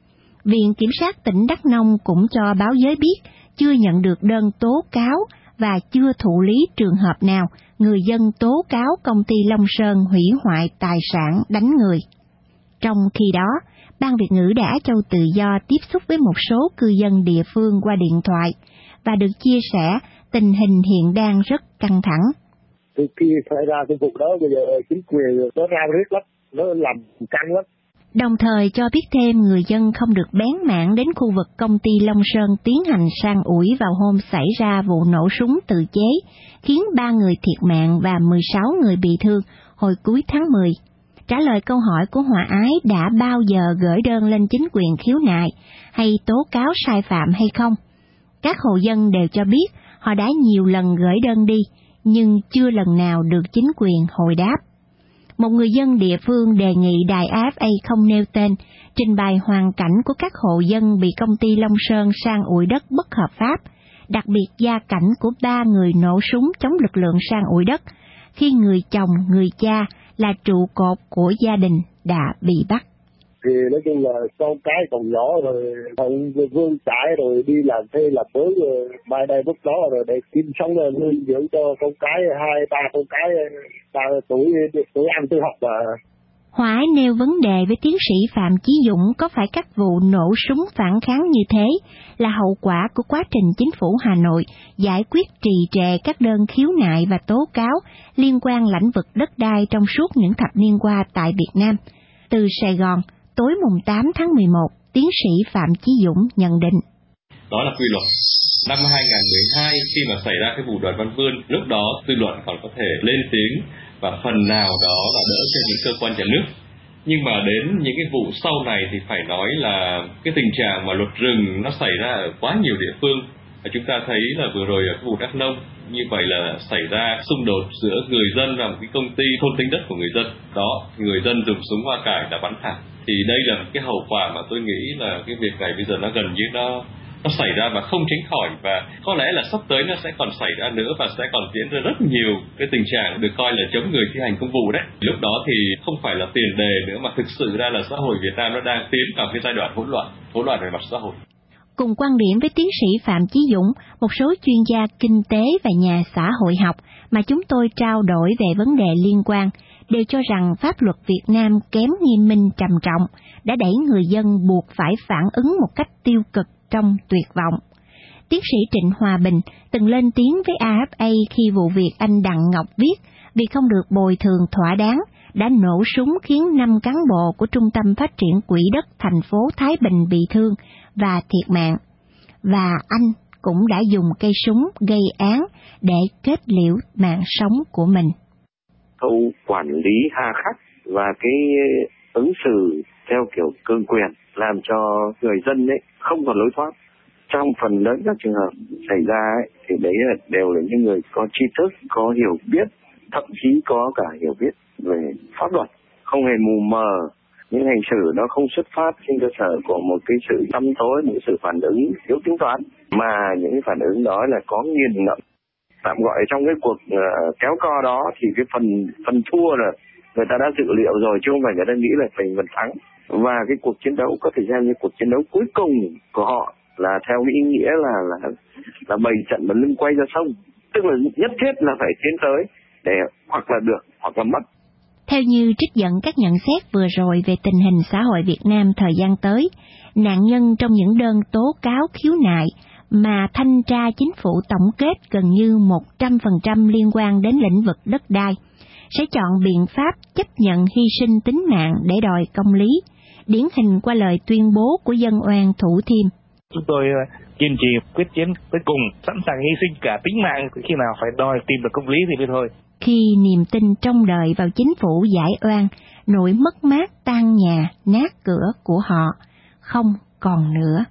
Speaker 13: Viện Kiểm sát tỉnh Đắk Nông cũng cho báo giới biết chưa nhận được đơn tố cáo và chưa thụ lý trường hợp nào người dân tố cáo công ty Long Sơn hủy hoại tài sản, đánh người. Trong khi đó, Ban Việt ngữ Đả Châu Tự Do tiếp xúc với một số cư dân địa phương qua điện thoại và được chia sẻ tình hình hiện đang rất căng thẳng.
Speaker 5: Từ khi xảy ra cái vụ đó, bây giờ chính quyền nó rao riết lắm, nó làm căng lắm.
Speaker 13: Đồng thời cho biết thêm người dân không được bén mảng đến khu vực công ty Long Sơn tiến hành san ủi vào hôm xảy ra vụ nổ súng tự chế, khiến ba người thiệt mạng và mười sáu người bị thương hồi cuối tháng mười. Trả lời câu hỏi của Hòa Ái đã bao giờ gửi đơn lên chính quyền khiếu nại hay tố cáo sai phạm hay không, các hộ dân đều cho biết họ đã nhiều lần gửi đơn đi, nhưng chưa lần nào được chính quyền hồi đáp. Một người dân địa phương đề nghị đài a ép a không nêu tên trình bày hoàn cảnh của các hộ dân bị công ty Long Sơn san ủi đất bất hợp pháp, đặc biệt gia cảnh của ba người nổ súng chống lực lượng san ủi đất, khi người chồng, người cha là trụ cột của gia đình đã bị bắt.
Speaker 5: Thì nói chung là con cái còn nhỏ rồi, thằng Vương chạy rồi đi làm thuê làm mới rồi, mai đây lúc đó rồi để kiếm sống rồi nuôi dưỡng cho con cái, hai ba con cái, ba tuổi tuổi ăn tuổi học mà.
Speaker 13: Hòa Ái nêu vấn đề với tiến sĩ Phạm Chí Dũng có phải các vụ nổ súng phản kháng như thế là hậu quả của quá trình chính phủ Hà Nội giải quyết trì trệ các đơn khiếu nại và tố cáo liên quan lĩnh vực đất đai trong suốt những thập niên qua tại Việt Nam. Từ Sài Gòn, tối mùng tám tháng mười một, tiến sĩ Phạm Chí Dũng nhận định.
Speaker 14: Đó là quy luật. Năm hai nghìn không trăm mười hai, khi mà xảy ra cái vụ Đoàn Văn Vương, lúc đó dư luận còn có thể lên tiếng và phần nào đó là đỡ cho những cơ quan nhà nước. Nhưng mà đến những cái vụ sau này thì phải nói là cái tình trạng mà luật rừng nó xảy ra ở quá nhiều địa phương. Và chúng ta thấy là vừa rồi ở cái vụ Đắk Nông, như vậy là xảy ra xung đột giữa người dân và một cái công ty thôn tính đất của người dân. Đó, người dân dùng súng hoa cải đã bắn thẳng. Thì đây là cái hậu quả mà tôi nghĩ là cái việc này bây giờ nó gần như nó nó xảy ra và không tránh khỏi, và có lẽ là sắp tới nó sẽ còn xảy ra nữa và sẽ còn diễn ra rất nhiều cái tình trạng được coi là chống người thi hành công vụ đấy. Lúc đó thì không phải là tiền đề nữa mà thực sự ra là xã hội Việt Nam nó đang tiến vào cái giai đoạn hỗn loạn, hỗn loạn về mặt xã hội.
Speaker 13: Cùng quan điểm với tiến sĩ Phạm Chí Dũng, một số chuyên gia kinh tế và nhà xã hội học mà chúng tôi trao đổi về vấn đề liên quan đều cho rằng pháp luật Việt Nam kém nghiêm minh trầm trọng đã đẩy người dân buộc phải phản ứng một cách tiêu cực trong tuyệt vọng. Tiến sĩ Trịnh Hòa Bình từng lên tiếng với a ép a khi vụ việc anh Đặng Ngọc Viết vì không được bồi thường thỏa đáng đã nổ súng khiến năm cán bộ của Trung tâm Phát triển Quỹ đất thành phố Thái Bình bị thương và thiệt mạng. Và anh cũng đã dùng cây súng gây án để kết liễu mạng sống của mình.
Speaker 15: Câu quản lý hà khắc và cái ứng xử theo kiểu cương quyền làm cho người dân ấy không còn lối thoát. Trong phần lớn các trường hợp xảy ra ấy, thì đấy là đều là những người có tri thức, có hiểu biết, thậm chí có cả hiểu biết về pháp luật, không hề mù mờ những hành xử nó không xuất phát trên cơ sở của một cái sự tăm tối, một sự phản ứng thiếu tính toán, mà những cái phản ứng đó là có nghiền ngẫm. Tạm gọi trong cái cuộc uh, kéo co đó thì cái phần phần thua là người ta đã dự liệu rồi, chứ không phải người ta nghĩ là mình vẫn thắng. Và cái cuộc chiến đấu có thể xem như cuộc chiến đấu cuối cùng của họ là theo cái ý nghĩa là là là bày trận mà lưng quay ra sông, tức là nhất thiết là phải tiến tới để hoặc là được hoặc là mất.
Speaker 13: Theo như trích dẫn các nhận xét vừa rồi về tình hình xã hội Việt Nam thời gian tới, nạn nhân trong những đơn tố cáo khiếu nại mà thanh tra chính phủ tổng kết gần như một trăm phần trăm liên quan đến lĩnh vực đất đai, sẽ chọn biện pháp chấp nhận hy sinh tính mạng để đòi công lý, điển hình qua lời tuyên bố của dân oan Thủ Thiêm.
Speaker 16: Chúng tôi kiên trì quyết chiến tới cùng, sẵn sàng hy sinh cả tính mạng khi nào phải đòi tìm được công lý thì mới thôi.
Speaker 13: Khi niềm tin trông đợi vào chính phủ giải oan, nỗi mất mát tan nhà, nát cửa của họ không còn nữa.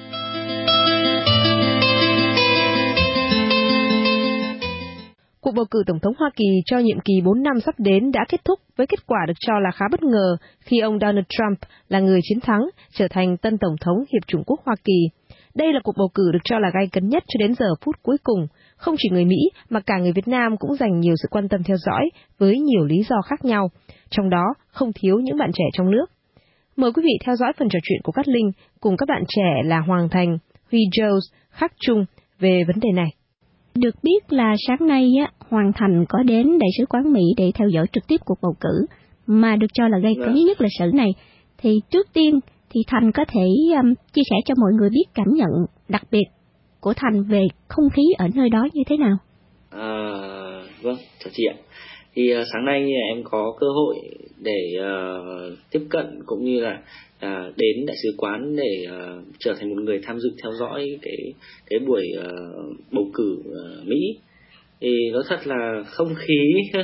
Speaker 2: Cuộc bầu cử Tổng thống Hoa Kỳ cho nhiệm kỳ bốn năm sắp đến đã kết thúc với kết quả được cho là khá bất ngờ khi ông Donald Trump là người chiến thắng, trở thành tân Tổng thống Hiệp chủng quốc Hoa Kỳ. Đây là cuộc bầu cử được cho là gay cấn nhất cho đến giờ phút cuối cùng. Không chỉ người Mỹ mà cả người Việt Nam cũng dành nhiều sự quan tâm theo dõi với nhiều lý do khác nhau, trong đó không thiếu những bạn trẻ trong nước. Mời quý vị theo dõi phần trò chuyện của Cát Linh cùng các bạn trẻ là Hoàng Thành, Huy Jones, Khắc Trung về vấn đề này.
Speaker 17: Được biết là sáng nay á, Hoàng Thành có đến Đại sứ quán Mỹ để theo dõi trực tiếp cuộc bầu cử, mà được cho là gây cấn nhất lịch sử này. Thì trước tiên thì Thành có thể um, chia sẻ cho mọi người biết cảm nhận đặc biệt của Thành về không khí ở nơi đó như thế nào?
Speaker 18: À, vâng, chào chị ạ. Thì uh, sáng nay em có cơ hội để uh, tiếp cận cũng như là uh, đến đại sứ quán để uh, trở thành một người tham dự theo dõi cái cái buổi uh, bầu cử uh, Mỹ. Thì nói thật là không khí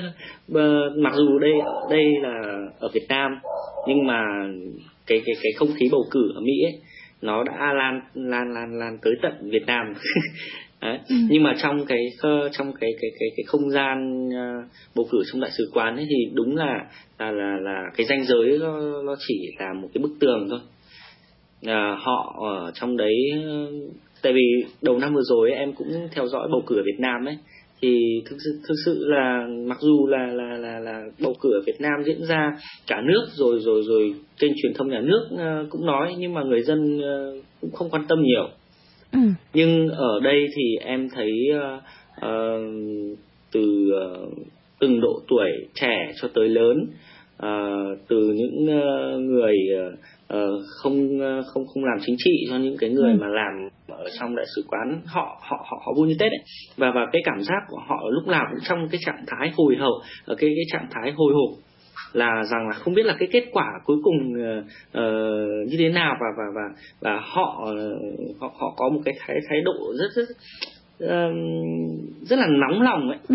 Speaker 18: mặc dù đây đây là ở Việt Nam nhưng mà cái cái cái không khí bầu cử ở Mỹ ấy nó đã lan lan lan lan tới tận Việt Nam. Đấy. Ừ. Nhưng mà trong cái trong cái cái cái cái không gian uh, bầu cử trong đại sứ quán ấy thì đúng là là là, là cái ranh giới nó, nó chỉ là một cái bức tường thôi. Uh, họ ở trong đấy, uh, tại vì đầu năm vừa rồi ấy, em cũng theo dõi bầu cử ở Việt Nam ấy, thì thực sự thực sự là mặc dù là là là là bầu cử ở Việt Nam diễn ra cả nước rồi rồi rồi kênh truyền thông nhà nước uh, cũng nói, nhưng mà người dân uh, cũng không quan tâm nhiều. Ừ. Nhưng ở đây thì em thấy uh, uh, từ uh, từng độ tuổi trẻ cho tới lớn, uh, từ những uh, người uh, không uh, không không làm chính trị cho những cái người ừ. mà làm ở trong đại sứ quán, họ họ họ họ vui như Tết ấy. và và cái cảm giác của họ lúc nào cũng trong cái trạng thái hồi hộp, ở cái cái trạng thái hồi hộp là rằng là không biết là cái kết quả cuối cùng uh, uh, như thế nào, và và và và họ uh, họ họ có một cái thái thái độ rất rất uh, rất là nóng lòng ấy. Ừ.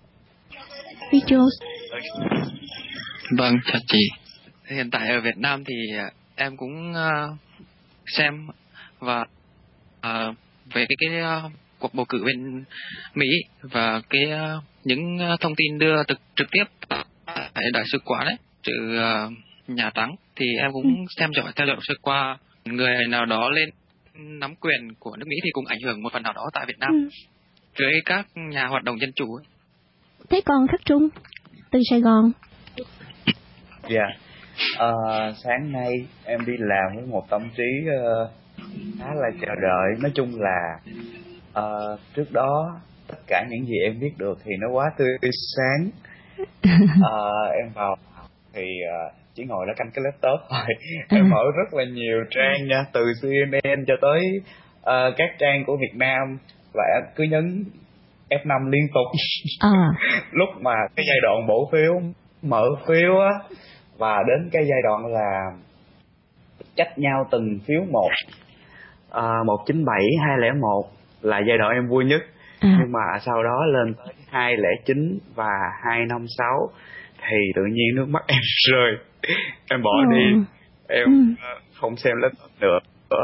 Speaker 19: Vâng, chào chị. Hiện tại ở Việt Nam thì em cũng uh, xem và uh, về cái cái uh, cuộc bầu cử bên Mỹ và cái uh, những thông tin đưa trực trực tiếp tại đại sứ quán ấy, từ uh, Nhà Trắng, thì em cũng ừ. xem dõi theo dõi sơ qua người nào đó lên nắm quyền của nước Mỹ thì cũng ảnh hưởng một phần nào đó tại Việt Nam ừ. với các nhà hoạt động dân chủ ấy.
Speaker 17: Thế còn Khắc Trung từ Sài Gòn?
Speaker 20: Dạ, yeah. uh, sáng nay em đi làm với một tâm trí uh, khá là chờ đợi. Nói chung là uh, trước đó tất cả những gì em biết được thì nó quá tươi sáng. uh, em vào thì uh, chỉ ngồi đó canh cái laptop thôi. Em mở rất là nhiều trang nha, từ xê en en cho tới uh, các trang của Việt Nam, và em cứ nhấn F năm liên tục. À. Lúc mà cái giai đoạn bổ phiếu, mở phiếu á, và đến cái giai đoạn là trách nhau từng phiếu một, à, một chín bảy, hai không một là giai đoạn em vui nhất. À. Nhưng mà sau đó lên tới hai không chín và hai năm sáu thì tự nhiên nước mắt em rơi. Em bỏ ừ. đi, em ừ. không xem laptop nữa.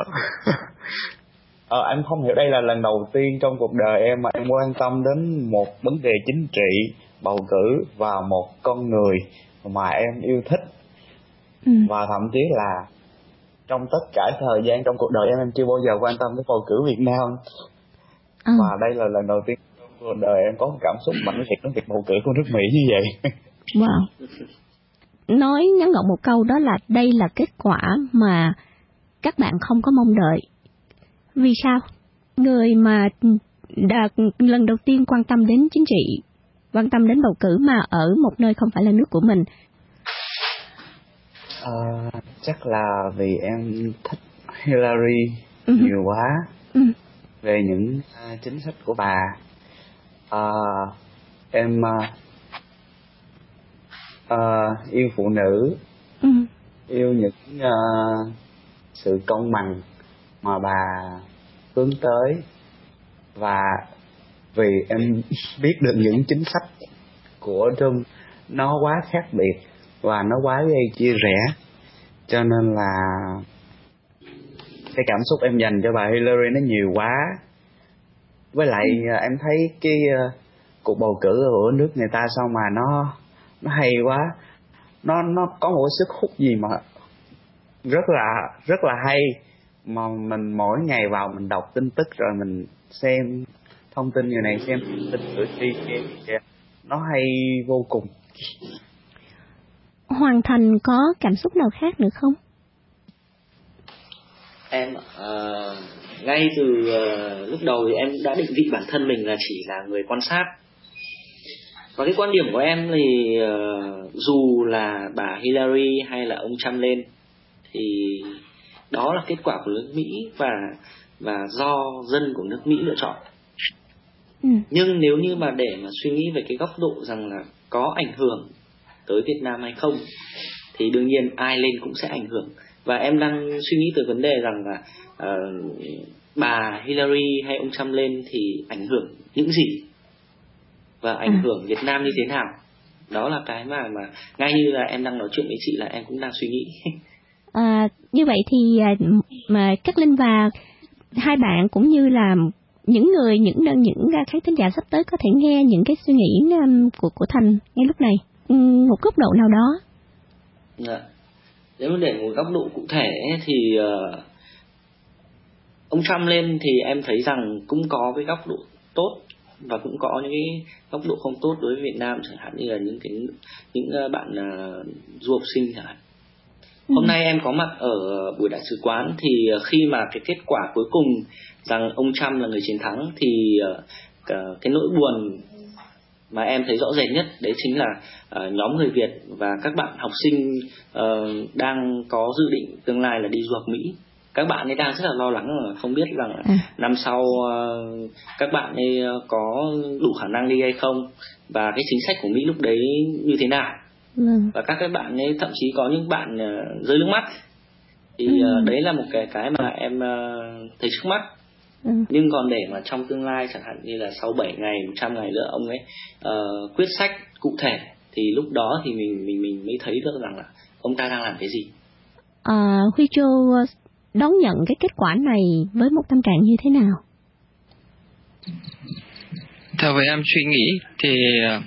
Speaker 20: Ờ, em không hiểu, đây là lần đầu tiên trong cuộc đời em mà em quan tâm đến một vấn đề chính trị, bầu cử và một con người mà em yêu thích. ừ. Và thậm chí là trong tất cả thời gian trong cuộc đời em em chưa bao giờ quan tâm đến bầu cử Việt Nam. ừ. Và đây là lần đầu tiên trong cuộc đời em có một cảm xúc mãnh liệt đến việc bầu cử của nước Mỹ như vậy.
Speaker 17: Wow. Nói ngắn gọn một câu đó là đây là kết quả mà các bạn không có mong đợi. Vì sao? Người mà đã lần đầu tiên quan tâm đến chính trị, quan tâm đến bầu cử mà ở một nơi không phải là nước của mình.
Speaker 20: À, chắc là vì em thích Hillary ừ. nhiều quá ừ. về những uh, chính sách của bà. Uh, em uh, uh, yêu phụ nữ, ừ. yêu những uh, sự công bằng mà bà hướng tới, và vì em biết được những chính sách của Trump nó quá khác biệt và nó quá gây chia rẽ, cho nên là cái cảm xúc em dành cho bà Hillary nó nhiều quá. Với lại ừ. em thấy cái uh, cuộc bầu cử của nước người ta sao mà nó nó hay quá, nó nó có một sức hút gì mà rất là rất là hay, mà mình mỗi ngày vào mình đọc tin tức rồi mình xem thông tin người này xem tin cử tri kia, nó hay vô cùng.
Speaker 17: Hoàng Thành có cảm xúc nào khác nữa không?
Speaker 18: Em uh, ngay từ uh, lúc đầu thì em đã định vị bản thân mình là chỉ là người quan sát. Và cái quan điểm của em thì uh, dù là bà Hillary hay là ông Trump lên thì đó là kết quả của nước Mỹ và và do dân của nước Mỹ lựa chọn. Ừ. Nhưng nếu như mà để mà suy nghĩ về cái góc độ rằng là có ảnh hưởng tới Việt Nam hay không thì đương nhiên ai lên cũng sẽ ảnh hưởng. Và em đang suy nghĩ từ vấn đề rằng là uh, bà Hillary hay ông Trump lên thì ảnh hưởng những gì và ảnh à. hưởng Việt Nam như thế nào. Đó là cái mà mà ngay như là em đang nói chuyện với chị là em cũng đang suy nghĩ.
Speaker 17: À, như vậy thì mà Cát Linh và hai bạn cũng như là những người những những khán thính giả sắp tới có thể nghe những cái suy nghĩ của của Thành ngay lúc này một góc độ nào đó.
Speaker 18: Dạ. Nếu mà để một góc độ cụ thể thì uh, ông Trump lên thì em thấy rằng cũng có cái góc độ tốt và cũng có những cái góc độ không tốt đối với Việt Nam, chẳng hạn như là những cái những bạn uh, du học sinh chẳng hạn. Ừ. Hôm nay em có mặt ở buổi đại sứ quán thì khi mà cái kết quả cuối cùng rằng ông Trump là người chiến thắng thì uh, cái nỗi buồn mà em thấy rõ rệt nhất đấy chính là uh, nhóm người Việt và các bạn học sinh uh, đang có dự định tương lai là đi du học Mỹ. Các bạn ấy đang rất là lo lắng, không biết rằng à. năm sau uh, các bạn ấy có đủ khả năng đi hay không, và cái chính sách của Mỹ lúc đấy như thế nào. Ừ. Và các cái bạn ấy thậm chí có những bạn uh, rơi nước mắt. Thì uh, ừ. đấy là một cái cái mà em uh, thấy trước mắt. Ừ. Nhưng còn để mà trong tương lai chẳng hạn như là sau bảy ngày, một trăm ngày nữa ông ấy uh, quyết sách cụ thể thì lúc đó thì mình mình mình mới thấy được rằng là ông ta đang làm cái gì.
Speaker 17: À, Huy Châu đón nhận cái kết quả này với một tâm trạng như thế nào?
Speaker 19: Theo với em suy nghĩ thì uh,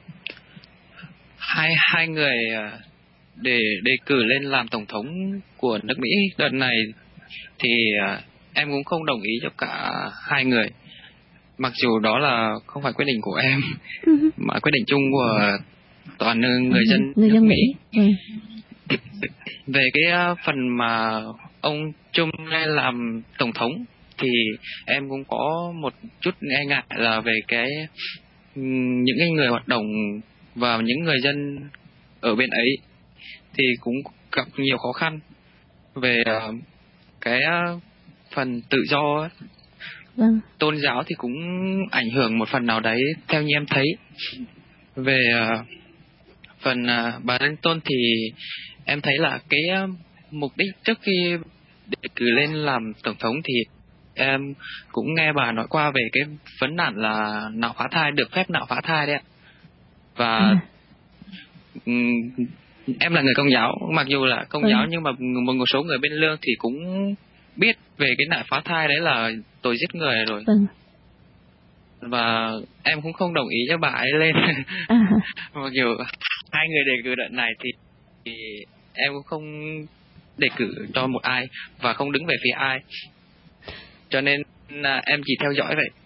Speaker 19: hai hai người uh, để đề cử lên làm tổng thống của nước Mỹ đợt này thì uh, em cũng không đồng ý cho cả hai người, mặc dù đó là không phải quyết định của em mà quyết định chung của toàn người dân
Speaker 17: người dân Mỹ. Mỹ. Ừ.
Speaker 19: Về cái phần mà ông Trump lên làm tổng thống thì em cũng có một chút e ngại là về cái những cái người hoạt động và những người dân ở bên ấy thì cũng gặp nhiều khó khăn về cái phần tự do ấy. Vâng. Tôn giáo thì cũng ảnh hưởng một phần nào đấy theo như em thấy. Về uh, phần uh, bà Clinton thì em thấy là cái uh, mục đích trước khi đề cử lên làm tổng thống thì em cũng nghe bà nói qua về cái vấn nạn là nạo phá thai, được phép nạo phá thai đấy ạ. Và à. um, em là người Công giáo, mặc dù là Công ừ. giáo nhưng mà một, một số người bên lương thì cũng biết về cái nạo phá thai đấy là tội giết người rồi. Vâng. Và em cũng không đồng ý cho bà ấy lên. À. Mặc dù hai người đề cử đợt này thì, thì em cũng không đề cử cho một ai và không đứng về phía ai, cho nên là em chỉ theo dõi vậy.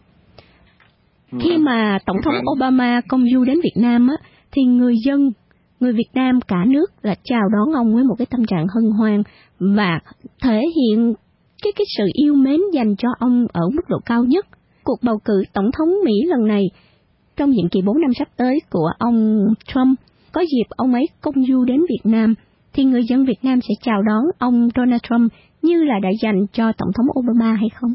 Speaker 17: Khi mà Tổng thống Obama công du đến Việt Nam á, thì người dân, người Việt Nam cả nước là chào đón ông với một cái tâm trạng hân hoan và thể hiện cái cái sự yêu mến dành cho ông ở mức độ cao nhất. Cuộc bầu cử Tổng thống Mỹ lần này, trong nhiệm kỳ bốn năm sắp tới của ông Trump, có dịp ông ấy công du đến Việt Nam, thì người dân Việt Nam sẽ chào đón ông Donald Trump như là đã dành cho Tổng thống Obama hay không?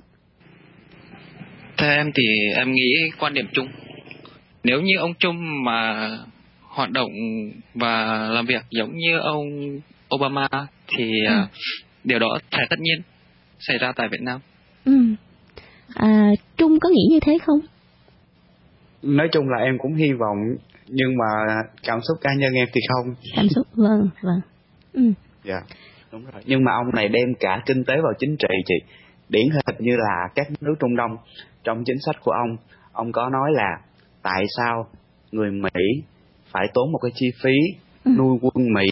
Speaker 19: Theo em thì em nghĩ quan điểm chung, nếu như ông Trump mà hoạt động và làm việc giống như ông Obama thì ừ. uh, điều đó sẽ tất nhiên xảy ra tại Việt Nam.
Speaker 17: Ừ. À, Trung có nghĩ như thế không?
Speaker 20: Nói chung là em cũng hy vọng, nhưng mà cảm xúc cá nhân em thì không.
Speaker 17: Cảm xúc, vâng, vâng. Ừ.
Speaker 20: Dạ, đúng rồi. Nhưng mà ông này đem cả kinh tế vào chính trị chị. Điển hình như là các nước Trung Đông, trong chính sách của ông, ông có nói là tại sao người Mỹ phải tốn một cái chi phí ừ. nuôi quân Mỹ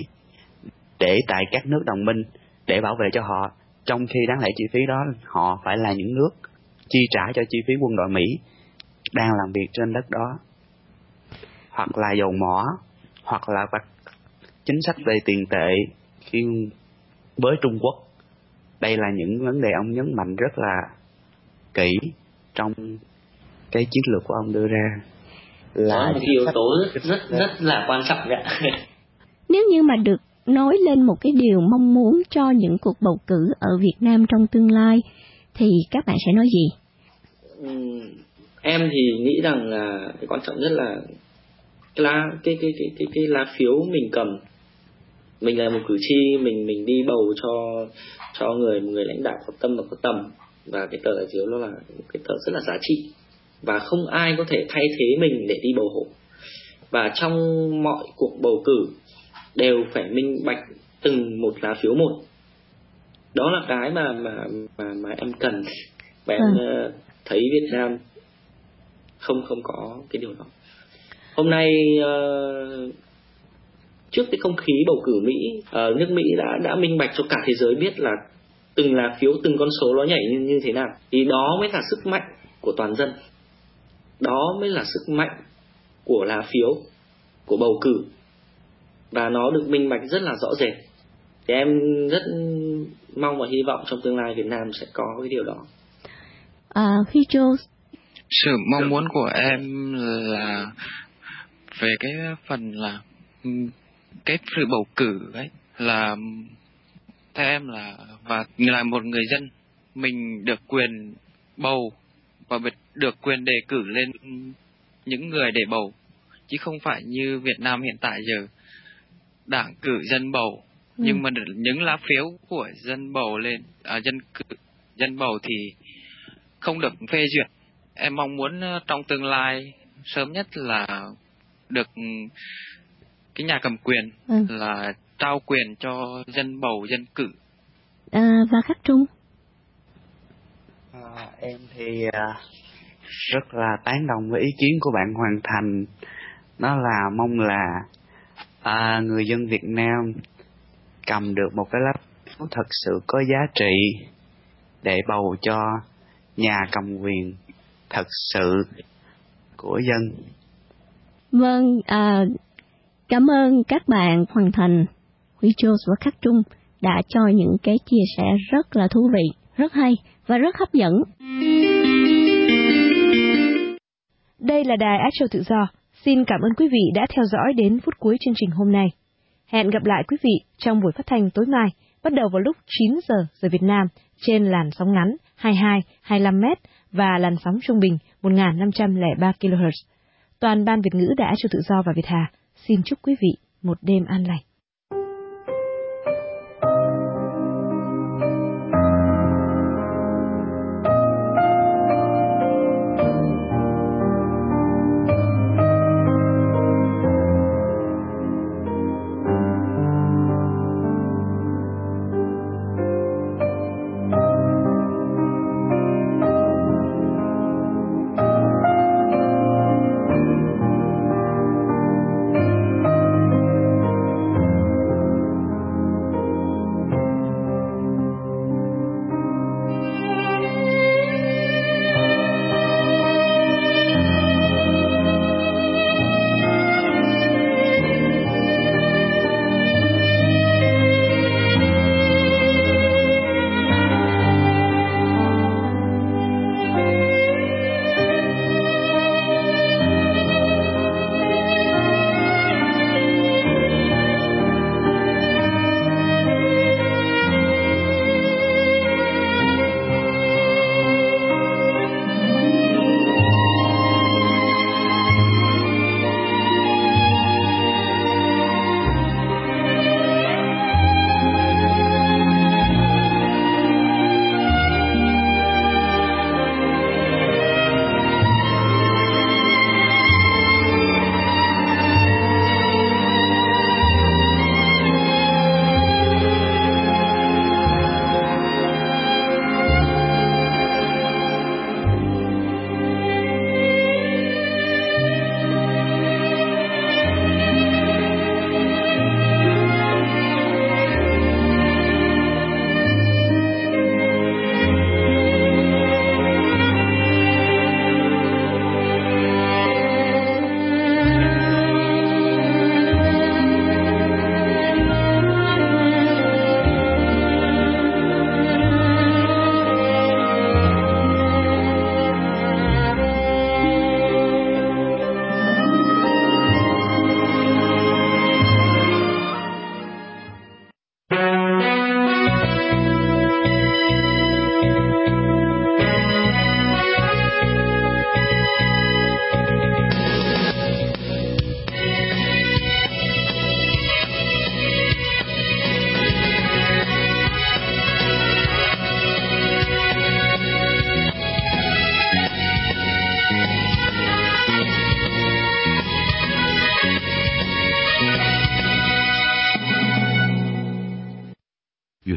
Speaker 20: để tại các nước đồng minh để bảo vệ cho họ, trong khi đáng lẽ chi phí đó họ phải là những nước chi trả cho chi phí quân đội Mỹ đang làm việc trên đất đó, hoặc là dầu mỏ, hoặc là chính sách về tiền tệ khi với Trung Quốc. Đây là những vấn đề ông nhấn mạnh rất là kỹ trong cái chiến lược của ông đưa ra. Là
Speaker 18: có một yếu tố rất rất rất là quan trọng vậy.
Speaker 17: Nếu như mà được nói lên một cái điều mong muốn cho những cuộc bầu cử ở Việt Nam trong tương lai, thì các bạn sẽ nói gì?
Speaker 18: Uhm, em thì nghĩ rằng là cái quan trọng nhất là cái lá cái cái cái cái cái lá phiếu mình cầm. Mình là một cử tri, mình mình đi bầu cho cho người người lãnh đạo có tâm và có tầm, và cái tờ lá phiếu nó là cái tờ rất là giá trị và không ai có thể thay thế mình để đi bầu hộ. Và trong mọi cuộc bầu cử đều phải minh bạch từng một lá phiếu một. Đó là cái mà mà mà mà em cần, và em ừ. thấy Việt Nam không không có cái điều đó. Hôm nay uh, trước cái không khí bầu cử Mỹ, uh, nước Mỹ đã đã minh bạch cho cả thế giới biết là từng lá phiếu, từng con số nó nhảy như, như thế nào. Thì đó mới là sức mạnh của toàn dân. Đó mới là sức mạnh của lá phiếu, của bầu cử. Và nó được minh bạch rất là rõ rệt. Thì em rất mong và hy vọng trong tương lai Việt Nam sẽ có cái điều đó.
Speaker 17: À, khi Joe...
Speaker 19: Sự mong muốn của em là về cái phần là cái sự bầu cử ấy, là theo em là và là một người dân, mình được quyền bầu và được quyền đề cử lên những người để bầu, chứ không phải như Việt Nam hiện tại giờ đảng cử dân bầu, ừ. nhưng mà những lá phiếu của dân bầu lên à, dân cử dân bầu thì không được phê duyệt. Em mong muốn trong tương lai sớm nhất là được cái nhà cầm quyền ừ. là trao quyền cho dân bầu dân cử.
Speaker 17: À, và Khắc Trung?
Speaker 20: À, em thì à, rất là tán đồng với ý kiến của bạn Hoàng Thành. Nó là mong là à, người dân Việt Nam cầm được một cái lá phiếu thật sự có giá trị để bầu cho nhà cầm quyền thật sự của dân.
Speaker 17: Vâng, à, cảm ơn các bạn Hoàng Thành, Huy Jones và Khắc Trung đã cho những cái chia sẻ rất là thú vị, rất hay và rất hấp dẫn.
Speaker 2: Đây là đài Á Châu Tự Do. Xin cảm ơn quý vị đã theo dõi đến phút cuối chương trình hôm nay. Hẹn gặp lại quý vị trong buổi phát thanh tối mai, bắt đầu vào lúc chín giờ giờ Việt Nam trên làn sóng ngắn hai mươi hai, hai mươi lăm mét và làn sóng trung bình một nghìn năm trăm lẻ ba ki lô héc. Toàn ban Việt ngữ Đài Á Châu Tự Do và Việt Hà xin chúc quý vị một đêm an lành.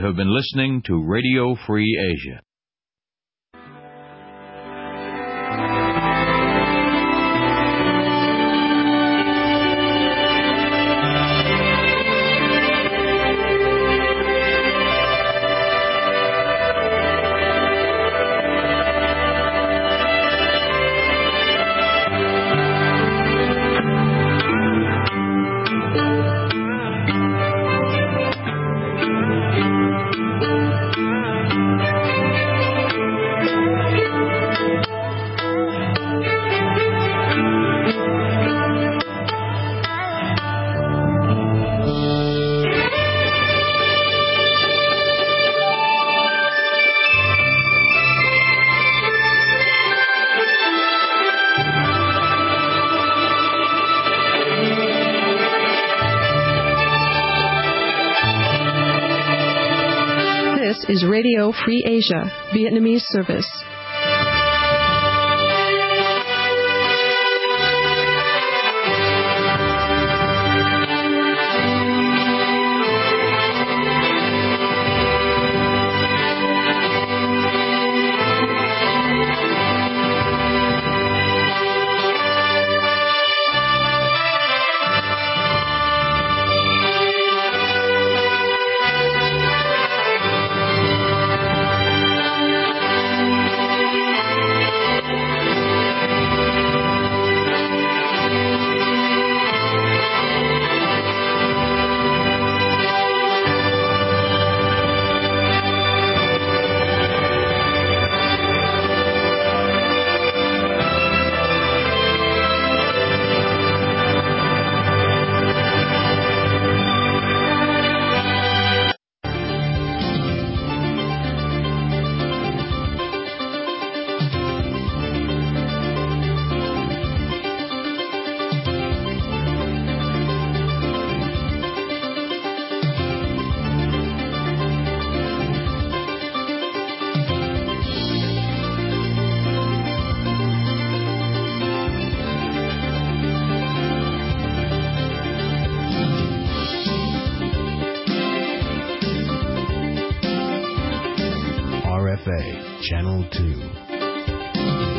Speaker 1: have been listening to Radio Free Asia.
Speaker 21: Is Radio Free Asia, Vietnamese service.
Speaker 22: R F A Channel two.